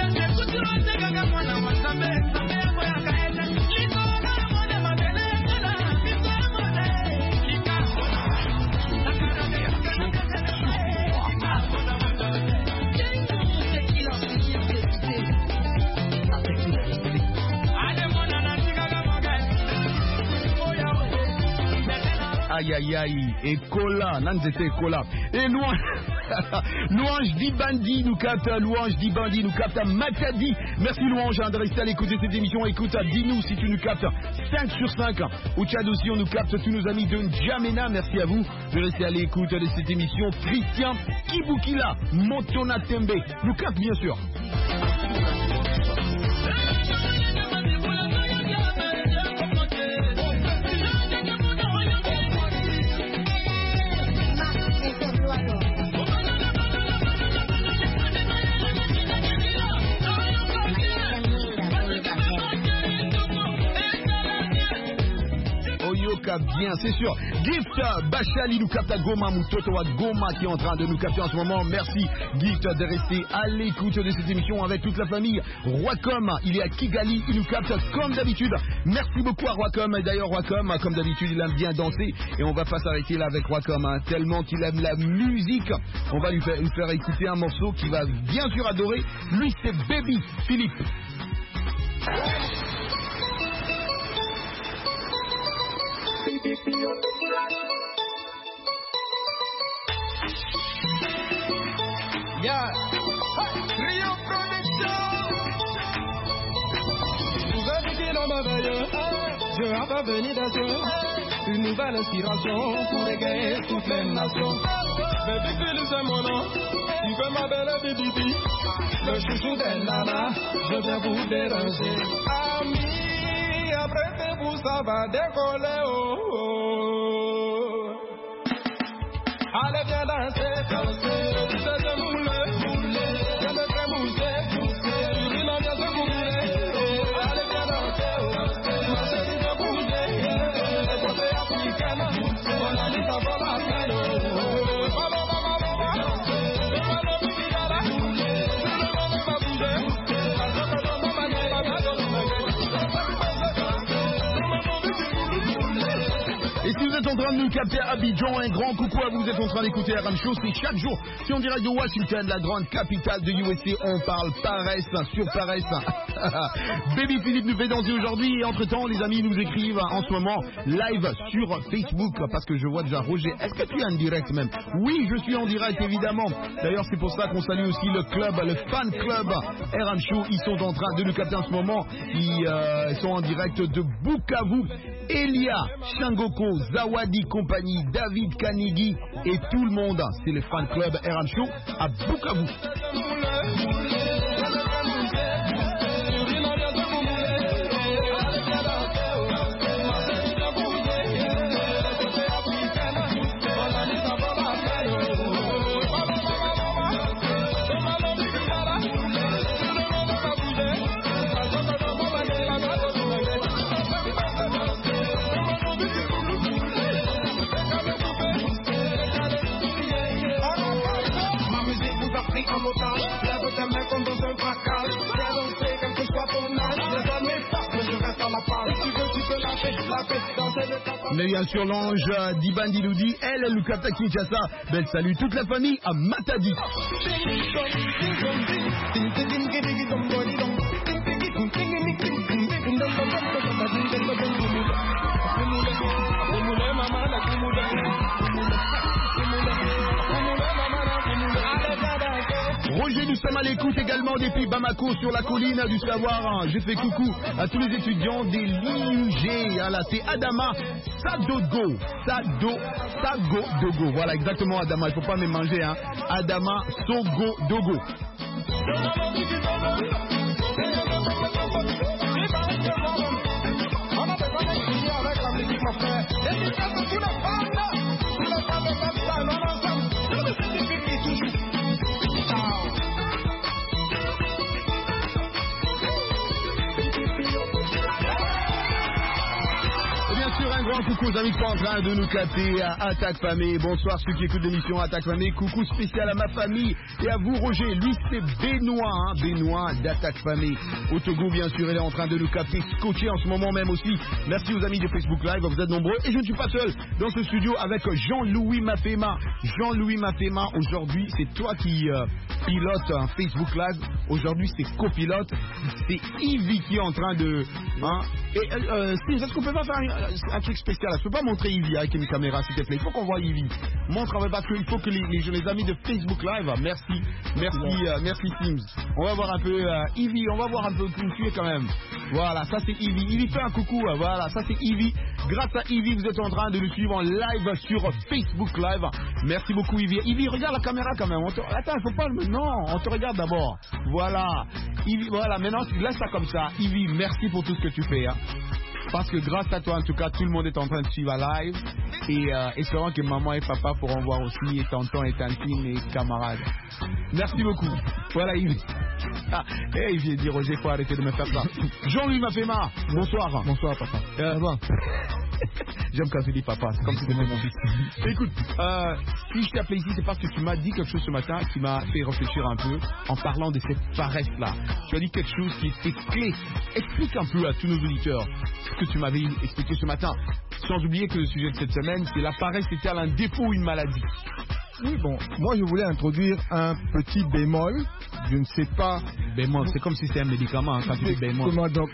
Aïe aïe aïe, et Kola, Nanzete Kola. Et Louange Dibandi nous capte, Louange Dibandi nous capte à Matadi. Merci Louange de rester à l'écoute de cette émission. Écoute, dis-nous si tu nous captes 5 sur 5. Au Tchad aussi, on nous capte tous nos amis de N'Djamena. Merci à vous de rester à l'écoute de cette émission. Christian Kibukila, Motona Tembe, nous capte bien sûr. Bien, c'est sûr. Gift Bachali nous capte à Goma, Moutoto à Goma qui est en train de nous capter en ce moment. Merci Gift de rester à l'écoute de cette émission avec toute la famille. Roicom, il est à Kigali, il nous capte comme d'habitude. Merci beaucoup à Roicom. Et d'ailleurs Roicom, comme d'habitude, il aime bien danser et on va pas s'arrêter là avec Roicom, hein, tellement qu'il aime la musique. On va lui faire écouter un morceau qu'il va bien sûr adorer. Lui, c'est Baby Philippe. Yeah, Rio Production. Vous êtes qui dans ma veille, je vais venir d'assaut. Une nouvelle inspiration pour égayer toutes les nations. Baby Philippe c'est mon nom, tu peux m'appeler Bibi. Le chouchou des nanas, je viens vous déranger. Ami, après vous ça va décoller. Oh, oh. Allez viens danser, danser, tu sais de mouler, mouler. Je me fais mousser, mousser, tu n'en viens se mouler. Allez viens danser, danser, ma chérie de bouger. Les côtés africaines, mon ami ça vaut la peine. Et si vous êtes en train de nous capter à Abidjan, un grand coucou à vous, vous êtes en train d'écouter RM Show, c'est chaque jour, si on dirait de Washington, la grande capitale de USA, on parle paresse, sur paresse. Baby Philippe nous fait danser aujourd'hui, et entre temps, les amis nous écrivent en ce moment, live sur Facebook, parce que je vois déjà Roger, est-ce que tu es en direct même? Oui, je suis en direct, évidemment. D'ailleurs, c'est pour ça qu'on salue aussi le club, le fan club RM Show, ils sont en train de nous capter en ce moment, ils sont en direct de Bukavu. Elia, Shangoko, Zawadi Compagnie, David Kanigi et tout le monde. C'est le fan club RM Show à Bukavu. Mais bien sûr, l'ange Dibandi nous dit, elle nous capte à Kinshasa. Belle salut toute la famille à Matadi. Roger, nous sommes à l'écoute également depuis Bamako sur la colline du savoir. Je fais coucou à tous les étudiants des l'IUG. C'est Adama Sadogo. Sagodogo. Voilà, exactement Adama. Il ne faut pas me manger. Adama Sogodogo. Un grand coucou aux amis qui sont en train de nous capter à Attaque Famille. Bonsoir ceux qui écoutent l'émission Attaque Famille. Coucou spécial à ma famille et à vous Roger. Lui c'est Benoît, Benoît d'Attaque Famille. Au Togo bien sûr, il est en train de nous capter, scotché en ce moment même aussi. Merci aux amis de Facebook Live, vous êtes nombreux. Et je ne suis pas seul dans ce studio avec Jean-Louis Mafema. Jean-Louis Mafema, aujourd'hui c'est toi qui pilote un Facebook Live. Aujourd'hui c'est copilote. C'est Ivy qui est en train de... Steve, est-ce qu'on peut pas faire un truc spécial? Je peux pas montrer Ivy avec une caméra s'il te plaît. Il faut qu'on voit Ivy. Montre parce qu'il faut que les amis de Facebook Live. Merci Teams. On va voir un peu Ivy. On va voir un peu où tu es quand même. Voilà, ça c'est Ivy. Ivy fait un coucou. Voilà, ça c'est Ivy. Grâce à Ivy, vous êtes en train de le suivre en live sur Facebook Live. Merci beaucoup Ivy. Ivy, regarde la caméra quand même. Attends, il faut pas. Non, on te regarde d'abord. Voilà, Ivy. Voilà, maintenant tu laisses ça comme ça. Ivy, merci pour tout ce que tu fais. Parce que grâce à toi, en tout cas, tout le monde est en train de suivre à live. Et espérons que maman et papa pourront voir aussi, et tonton et tantine et camarades. Merci beaucoup. Voilà, Yves. Il vient dire Roger, il faut arrêter de me faire ça. Jean-Louis Mafema, bonsoir. Bonsoir, papa. J'aime quand tu dis papa, c'est comme si c'était mon fils. Écoute, si je t'ai appelé ici, c'est parce que tu m'as dit quelque chose ce matin qui m'a fait réfléchir un peu en parlant de cette paresse-là. Tu as dit quelque chose qui était clé. Explique un peu à tous nos auditeurs ce que tu m'avais expliqué ce matin. Sans oublier que le sujet de cette semaine, c'est la paresse est-elle un défaut ou une maladie? Oui, bon, moi je voulais introduire un petit bémol. Je ne sais pas. Bémol, c'est comme si c'était un médicament quand tu dis bémol. Comment donc?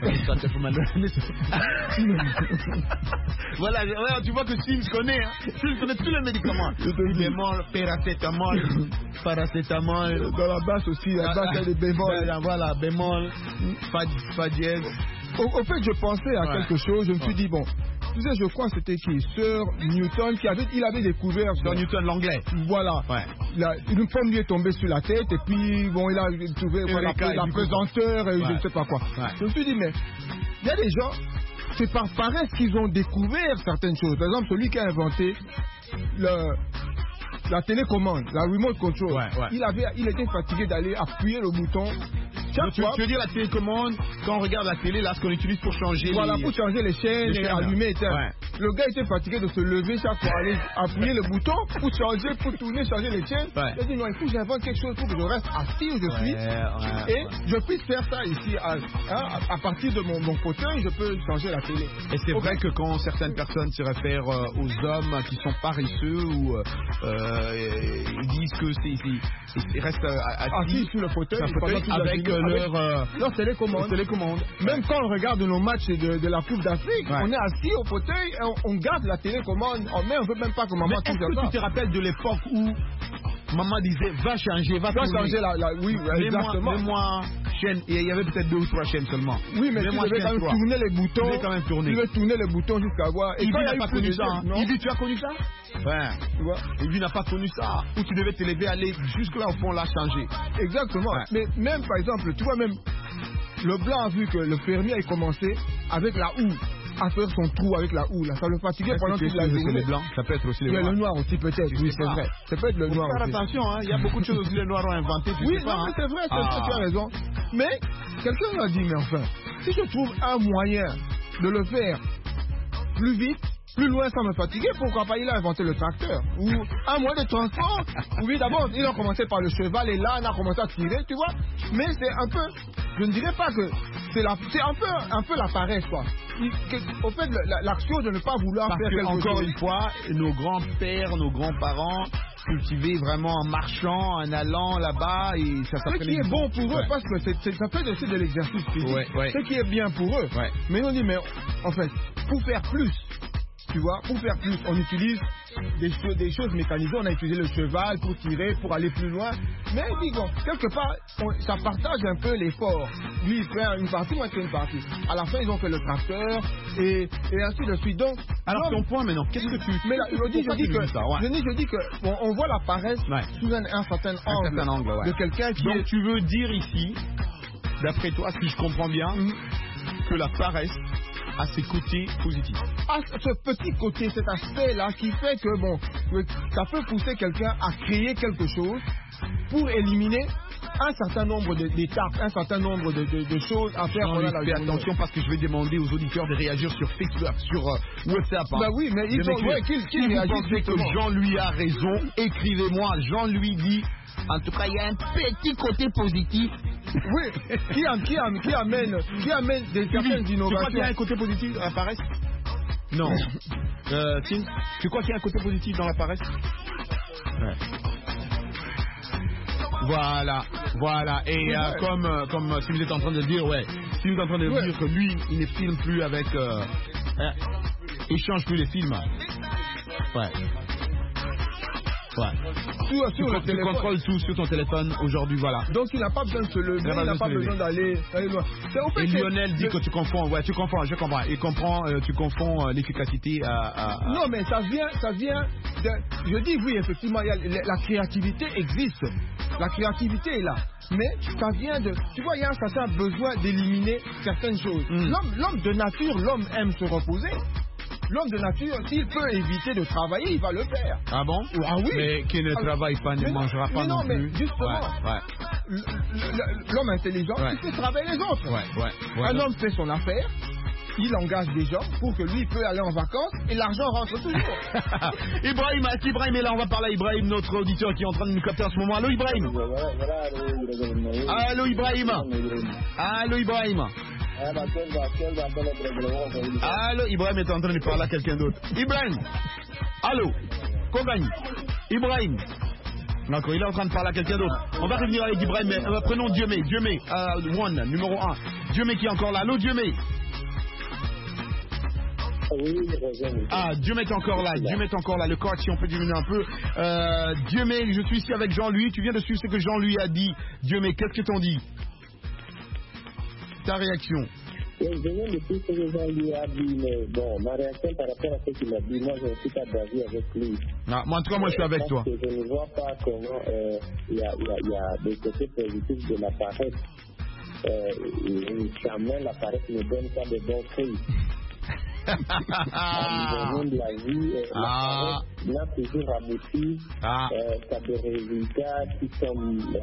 Voilà, tu vois que Sims connaît, Sims connaît tous les médicaments. Bémol, paracétamol. Dans la basse aussi, la basse il y a des bémols. Voilà, bémol, fa dièse. Au fait, je pensais à quelque chose, je me suis dit, bon, tu sais, je crois que c'était qui? Sir Newton, il avait découvert... Sir Newton, l'anglais. Voilà. Ouais. Une pomme lui est tombée sur la tête, et puis, bon, il a trouvé la pesanteur, et je ne sais pas quoi. Ouais. Je me suis dit, mais, il y a des gens, c'est par paresse qu'ils ont découvert certaines choses. Par exemple, celui qui a inventé la télécommande, la remote control, il était fatigué d'aller appuyer le bouton. Tu veux dire la télécommande, quand on regarde la télé, là, ce qu'on utilise pour changer pour changer les chaînes et allumer, Le gars était fatigué de se lever chaque fois, aller appuyer le bouton pour changer, pour tourner, changer les chaînes. Il a dit non, il faut que j'invente quelque chose pour que je reste assis où je suis et je puisse faire ça ici. À partir de mon fauteuil, je peux changer la télé. Et c'est vrai que quand certaines personnes se réfèrent aux hommes qui sont paresseux ou ils disent que ils restent assis sur le fauteuil avec leur télécommande. Même quand on regarde nos matchs de la Coupe d'Afrique, on est assis au fauteuil et on garde la télécommande. Mais on ne veut même pas que maman touche à ça. Est-ce que tu te rappelles de l'époque où maman disait va changer, va changer oui, exactement. Mets-moi chaîne, et il y avait peut-être 2 ou 3 chaînes seulement. Oui, mais tu devais quand même tourner les boutons. Tu devais tourner les boutons jusqu'à voir. Et Yves n'a pas connu ça. Yves, tu as connu ça? Ouais. Tu vois, Yves n'a pas connu ça. Où tu devais te lever, aller jusque là au fond, là, changer. Exactement. Ouais. Mais même par exemple, tu vois, même le blanc a vu que le fermier a commencé avec la houe à faire son trou avec la houe là. Ça le fatiguait pendant toute la journée. Les blancs, ça peut être aussi les noirs. Le noir aussi peut-être, oui c'est vrai. Ça peut être le noir aussi. Faire attention, il y a beaucoup de choses aussi les noirs ont inventé. Oui, c'est vrai, tu as raison. Mais quelqu'un m'a dit, mais enfin, si je trouve un moyen de le faire plus vite, plus loin sans me fatiguer, pourquoi pas il a inventé le tracteur ou un moyen de transport. Oui, d'abord, il a commencé par le cheval et là, on a commencé à tirer, tu vois. Mais c'est un peu, je ne dirais pas que c'est un peu la paresse, quoi. Au fait, l'action de ne pas vouloir faire quelque chose. Encore une fois, nos grands-pères, nos grands-parents cultivaient vraiment en marchant, en allant là-bas et ça s'appelle. Ce qui est bon pour eux, parce que ça fait aussi de l'exercice physique. Ce qui est bien pour eux. Mais on dit, mais en fait, pour faire plus, Tu vois, pour faire plus, on utilise des choses mécanisées. On a utilisé le cheval pour tirer, pour aller plus loin. Mais disons, quelque part, ça partage un peu l'effort. Lui, il fait une partie, moi, je fais une partie. À la fin, ils ont fait le tracteur et ainsi de suite. Donc, alors, ton point maintenant, qu'est-ce que tu... Mais là, je dis que on voit la paresse sous un certain angle, de quelqu'un qui... Donc, tu veux dire ici, d'après toi, si je comprends bien, que la paresse a ses côtés positifs. Ce petit côté, cet aspect-là qui fait que, ça peut pousser quelqu'un à créer quelque chose pour éliminer un certain nombre d'étapes, un certain nombre de choses à faire. Fais attention parce que je vais demander aux auditeurs de réagir sur Facebook, sur WhatsApp. Bah oui, mais ils ont qui réagissent que Jean-Louis a raison, écrivez-moi. Jean-Louis dit, en tout cas, il y a un petit côté positif. Oui, qui amène des certaines innovations. Tu crois qu'il y a un côté positif dans la paresse? Non. Tim, tu crois qu'il y a un côté positif dans la paresse? Ouais. Voilà. Et comme si vous êtes en train de dire, si vous êtes en train de dire que lui, il ne filme plus avec, il change plus les films. Tu contrôles tout sur ton téléphone aujourd'hui, voilà. Donc il n'a pas besoin de se lever, il n'a pas besoin d'aller loin. Et Lionel dit que tu confonds, je comprends. Tu confonds l'efficacité à... Non, mais ça vient de... Je dis oui, effectivement, la créativité existe. La créativité est là. Mais ça vient de... Tu vois, il y a un certain besoin d'éliminer certaines choses. L'homme de nature, l'homme aime se reposer. L'homme de nature, s'il peut éviter de travailler, il va le faire. Ah bon? Ah oui. Mais qui ne travaille pas ne mangera pas non plus. Mais justement, l'homme intelligent, il fait travailler les autres. Un homme fait son affaire, il engage des gens pour que lui peut aller en vacances et l'argent rentre toujours. Ibrahim est là, on va parler à Ibrahim, notre auditeur qui est en train de nous capter en ce moment. Allô Ibrahim. Allô Ibrahim. Allô, Ibrahim est en train de parler à quelqu'un d'autre. Ibrahim. Allô. Kogagne. Ibrahim. D'accord, il est en train de parler à quelqu'un d'autre. On va revenir avec Ibrahim, mais prenons Diomé. Diomé, numéro 1. Diomé qui est encore là. Allô, Diomé. Diomé est encore là. Le corps, si on peut diminuer un peu. Diomé, je suis ici avec Jean-Louis. Tu viens de suivre ce que Jean-Louis a dit. Diomé, qu'est-ce que t'en dis? Ta réaction? Je viens de tout ce que Jean-Louis a dit, mais ma réaction par rapport à ce qu'il a dit, moi je ne suis pas d'avis avec lui. Moi en tout cas, moi je suis avec toi. Je ne vois pas comment il y a des côtés positifs de la paresse. Jamais la paresse ne donne pas de bons fruits. Au de la vie, la paresse n'a toujours abouti à des résultats qui sont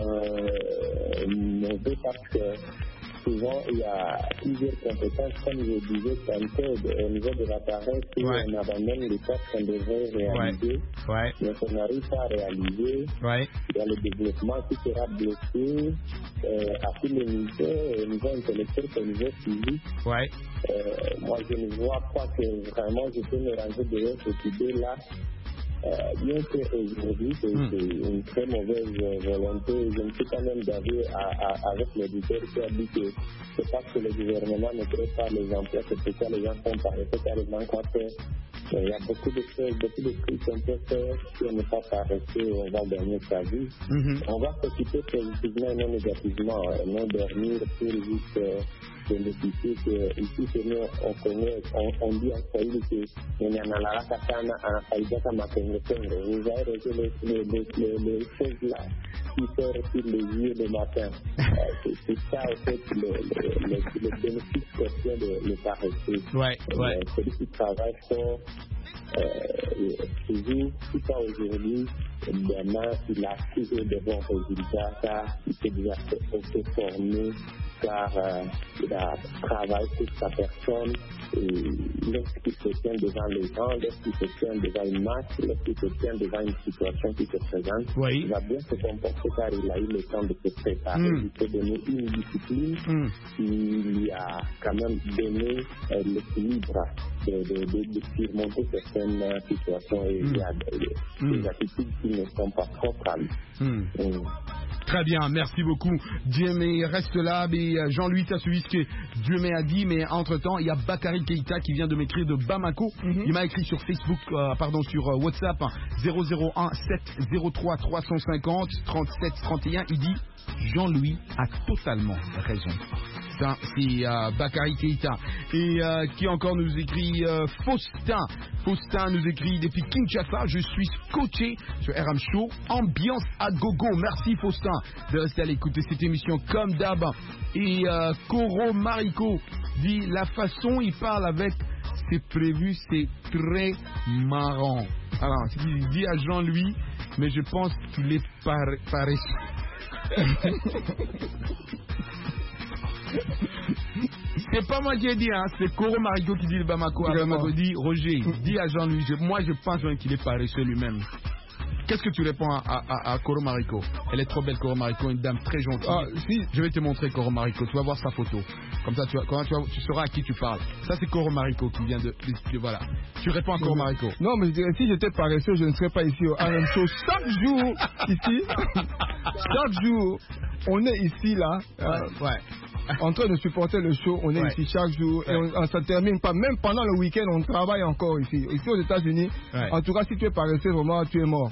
mauvais parce que souvent, il y a plusieurs compétences, comme je disais tantôt, au niveau de la paresse, où on abandonne les tâches qu'on devrait réaliser, mais qu'on n'arrive pas à réaliser. Il y a le développement qui sera bloqué à tous les niveaux, au niveau intellectuel, au niveau physique. Moi, je ne vois pas que vraiment je peux me ranger derrière cette idée-là. Bien qu'aujourd'hui, c'est une très mauvaise volonté. Je ne suis pas même d'avis avec l'éditeur qui a dit que c'est parce que le gouvernement ne crée pas les emplois, c'est pourquoi les gens font parecer, car les gens croient que il y a beaucoup de choses, beaucoup de trucs qu'on peut faire. Si on n'est pas paresseux, on va gagner sa vie. On va s'occuper positivement et non négativement, non dormir pour juste bénéficier que ici chez nous on connaît, on dit en Swahili que Nyanyalaraka sana anafaidika makengekengo. Vous avez reçu les choses là qui sortent sur les yeux le matin. C'est ça en fait le bénéfice quotidien de paresseux. Celui qui travaille fort toujours, si pas aujourd'hui, demain il a toujours de bons résultats car il s'est déjà auto-formé, car il a travaillé sur sa personne et lorsqu'il se tient devant les gens, lorsqu'il se tient devant une masse, lorsqu'il se tient devant une situation qui se présente, il va bien se comporter car il a eu le temps de se préparer. Il peut donner une discipline qui lui a quand même donné l'équilibre de surmonter certaines situations et des attitudes qui ne sont pas propres à lui. Très bien, merci beaucoup. Dieu reste là, mais Jean-Louis, tu as suivi ce que Dieu a dit, mais entre-temps, il y a Bakary Keïta qui vient de m'écrire de Bamako. Il m'a écrit sur Facebook, sur WhatsApp 001 703 350 37 31. Il dit Jean-Louis a totalement raison. Ça, c'est Bakary Keïta. Et qui encore nous écrit Faustin. Faustin nous écrit depuis Kinshasa. Je suis coaché sur RM Show. Ambiance à gogo. Merci Faustin de rester à l'écoute de cette émission comme d'hab. Et Koro Mariko dit la façon il parle avec c'est prévu, c'est très marrant. Alors, il dit à Jean-Louis, mais je pense qu'il est paresseux. C'est pas moi qui ai dit, hein, c'est Koro Mariko qui dit le Bamako. Bamako dit Roger, dis à Jean-Louis, moi je pense qu'il est paresseux lui-même. Qu'est-ce que tu réponds à Koro Mariko? Elle est trop belle, Koro Mariko, une dame très gentille. Ah, si. Je vais te montrer Koro Mariko, tu vas voir sa photo. Comme ça, tu sauras à qui tu parles. Ça, c'est Koro Mariko qui vient de voilà. Tu réponds à Koro Mariko. Non, mais je dirais, si j'étais paresseux, je ne serais pas ici au RM Show. Chaque jour, ici, chaque jour, on est ici, là. Ouais. En train de supporter le show, on est ici chaque jour et on ne se termine pas. Même pendant le week-end, on travaille encore ici. Ici aux États-Unis, en tout cas, si tu es paresseux, vraiment, tu es mort.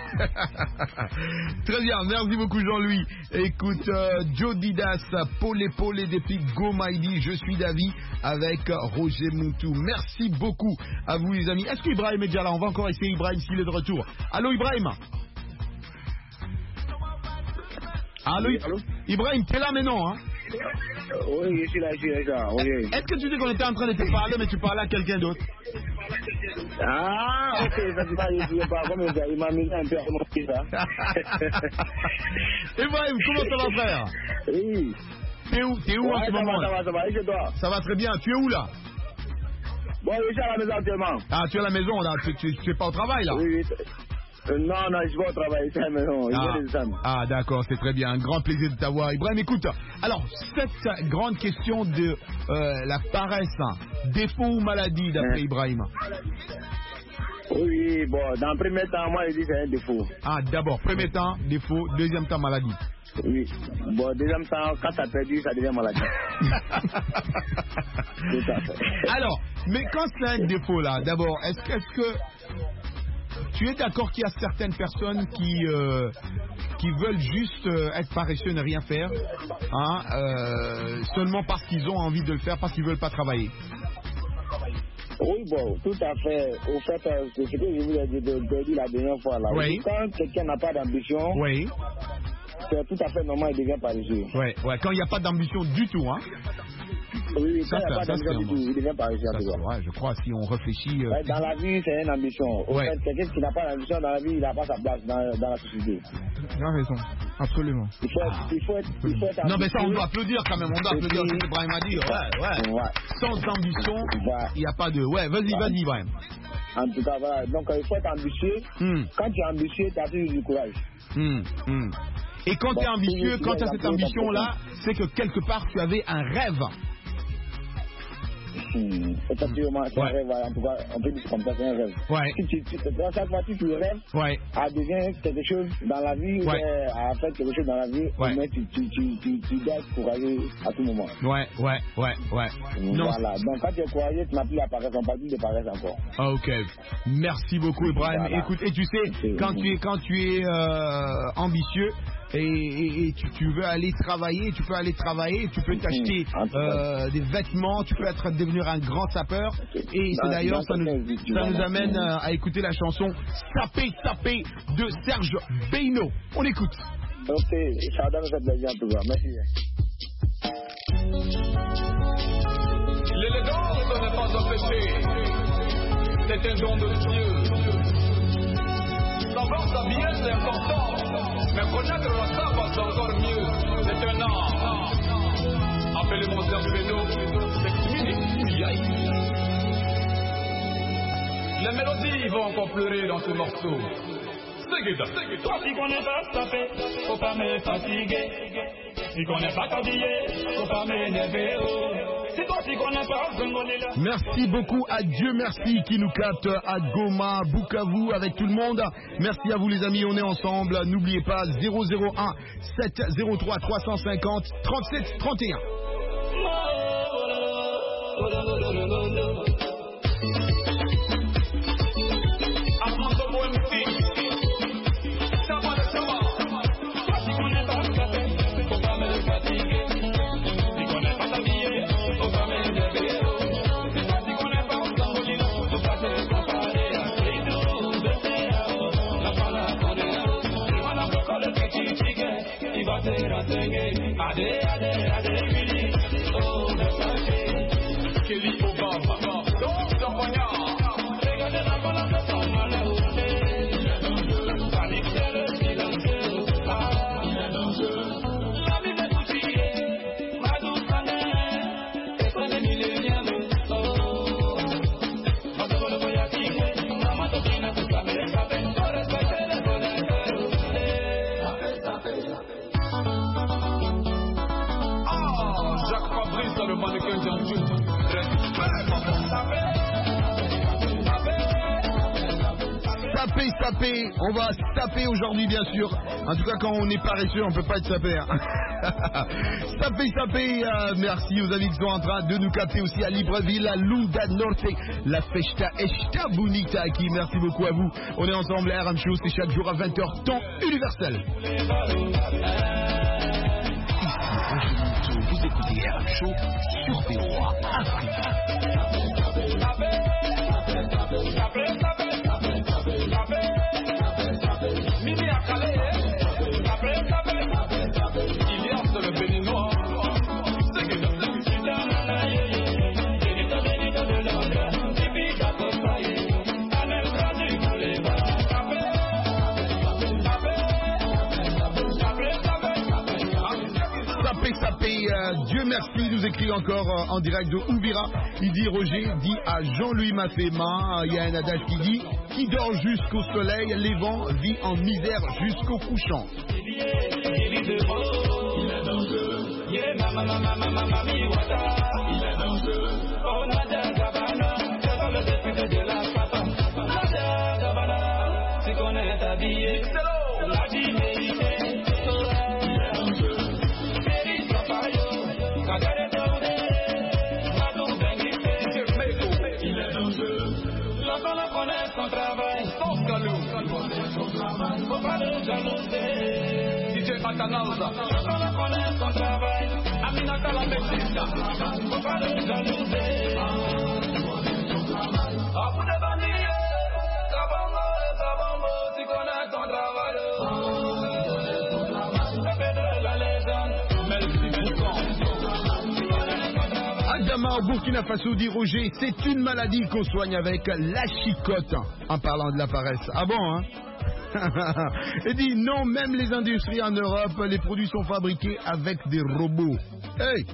Très bien, merci beaucoup Jean-Louis. Écoute, Joe Didas, Polé depuis Gomaïdi, je suis d'avis avec Roger Moutou. Merci beaucoup à vous les amis. Est-ce qu'Ibrahim est déjà là? On va encore essayer Ibrahim s'il est de retour. Allô Ibrahim? Allô, Ibrahim, t'es là maintenant, hein? Oui, je suis là. Oui. Est-ce que tu dis qu'on était en train de te parler, mais tu parlais à quelqu'un d'autre? Ah, ok, ça c'est pas, comme il m'a mis un peu à remonter ça. Ibrahim, comment ça va, frère? Oui. T'es où en ce moment? Ça va, et chez toi? Ça va très bien, tu es où là? Bon, je suis à la maison actuellement. Ah, tu es à la maison là, tu es pas au travail là? Oui. Non, je vais au travail, c'est à la maison. Ah, d'accord, c'est très bien. Un grand plaisir de t'avoir. Ibrahim, écoute, alors, cette grande question de la paresse, défaut ou maladie d'après Ibrahim? Oui, bon, dans le premier temps, moi, je dis que c'est un défaut. Ah, d'abord, premier temps, défaut, deuxième temps, maladie. Oui, bon, deuxième temps, quand t'as perdu, ça devient maladie. Tout à fait. Alors, mais quand c'est un défaut là, d'abord, est-ce que tu es d'accord qu'il y a certaines personnes qui veulent juste être paresseux, ne rien faire, hein, seulement parce qu'ils ont envie de le faire, parce qu'ils veulent pas travailler? Oui, bon, tout à fait. Au fait, c'est ce que je vous ai dit la dernière fois là. Oui. Quand quelqu'un n'a pas d'ambition, oui, c'est tout à fait normal, il devient paresseux. Ouais, quand il n'y a pas d'ambition du tout, hein. Oui, ça, il n'y a pas d'ambition du tout, il devient paresseux. Ouais, je crois, si on réfléchit... Dans la vie, c'est une ambition. Au fait, quelqu'un qui n'a pas d'ambition dans la vie, il n'a pas sa place dans la société. Tu as raison, absolument. Il faut être non, mais ça, on doit applaudir quand même, on doit applaudir ce que Ibrahim a dit. Ouais. Sans ambition, il n'y a pas de... Ouais, vas-y, Ibrahim. En tout cas, voilà, donc il faut être ambitieux. Quand tu es ambitieux, tu as toujours du courage. Et quand tu es ambitieux, quand tu as cette ambition-là, c'est que quelque part, tu avais un rêve. Effectivement, c'est un rêve, en tout cas, on peut dire comme ça, c'est un rêve. Ouais. Dans chaque fois, si tu rêves, à devenir quelque chose dans la vie, à faire quelque chose dans la vie, mais tu dois être courageux à tout moment. Ouais. Voilà, donc quand tu es courageux, tu n'as plus la paresse, on parle plus de paresse encore. Ok, merci beaucoup Ibrahim. Voilà. Écoute, et tu sais, quand tu es ambitieux, et tu veux aller travailler, tu peux aller travailler, tu peux t'acheter des vêtements, tu peux devenir un grand sapeur. Et c'est d'ailleurs, ça nous amène à écouter la chanson Sapé de Serge Beino. On écoute. Ok, ça donne cette plaisir en tout cas. Merci. L'élégance n'est pas un péché, c'est un don de Dieu. Savoir s'habiller c'est important, mais connaître la sable c'est encore mieux, c'est un art. Appelez-moi Serge Beino, c'est Mini. Les mélodies vont encore pleurer dans ce morceau. Toi qui connais pas taper, faut pas me fatiguer. Merci beaucoup à Dieu merci qui nous capte à Goma, Bukavu avec tout le monde. Merci à vous les amis, on est ensemble. N'oubliez pas 001 703 350 37 31. Taper, on va taper aujourd'hui bien sûr. En tout cas quand on est paresseux on peut pas être sapé. Taper, merci aux amis qui sont en train de nous capter aussi à Libreville, à Lunda Norte, la Festa Esta Bonita qui merci beaucoup à vous. On est ensemble à RM Show, c'est chaque jour à 20h, temps universel. Vous écoutez RM Show sur VOA Afrique. Dieu merci, nous écrit encore en direct de Ouvira. Il dit Roger, dit à Jean-Louis Mafema, il y a un adage qui dit qui dort jusqu'au soleil, les vents vit en misère jusqu'au couchant. DJ Matanauza, son travail, Aminata la Mexica, faut pas le jalouser. A bout de bandit, Kabongo, tu connais ton travail. Fais de la légende, merci beaucoup. Adama au Burkina Faso dit Roger, c'est une maladie qu'on soigne avec la chicotte, en parlant de la paresse. Ah bon, hein? Et dit non, même les industries en Europe, les produits sont fabriqués avec des robots. Hey!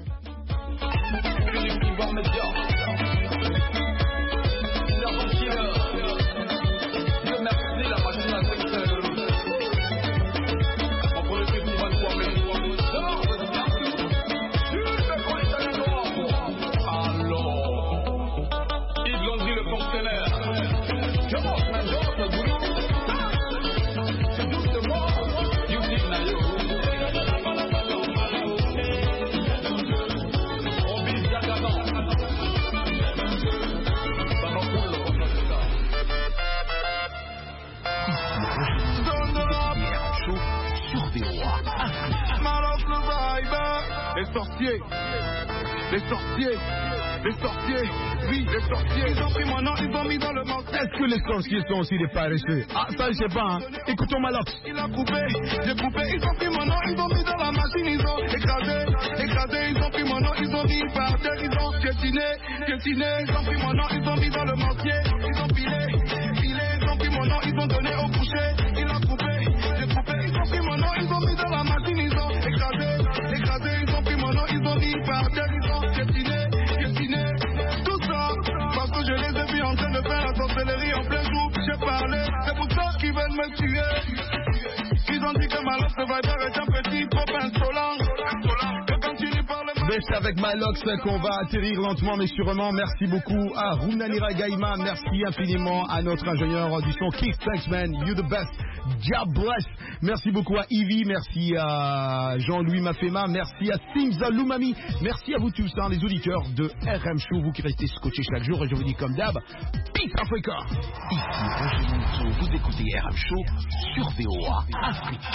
Les sorciers, oui, les sorciers. Ils ont pris mon nom, ils ont mis dans le manteau. Est-ce que les sorciers sont aussi des paresseux? Ah, ça, je sais pas, hein. Écoutons Malox. Il a coupé, j'ai coupé. Ils ont pris mon nom, ils ont mis dans la machine, ils ont écrasé. Ils ont pris mon nom, ils ont mis par terre, ils ont piétiné. Ils ont pris mon nom, ils ont mis dans le mortier. Ils ont pilé. Ils ont pris mon nom, ils ont donné au boucher. Il a coupé, j'ai coupé. Ils ont pris mon nom, ils ont mis dans la machine, ils ont écrasé. Ils ont pris mon nom, ils ont mis par terre, ils ont piétiné. Tout ça, parce que je les ai vus en train de faire la sorcellerie en plein jour. J'ai parlé, c'est pour ça qu'ils veulent me tuer. Ils ont dit que ma lance de Viber est un petit trop insolent. c'est avec Malox qu'on va atterrir lentement mais sûrement. Merci beaucoup à Runanira Gaïma. Merci infiniment à notre ingénieur du son Keith. Thanks man, you the best. God bless. Merci beaucoup à Ivy. Merci à Jean-Louis Mafema. Merci à Simza Lumami. Merci à vous tous, hein, les auditeurs de RM Show. Vous qui restez scotchés chaque jour. Et je vous dis comme d'hab, Peace Africa. Ici Roger Monceau. Vous écoutez RM Show sur VOA Afrique.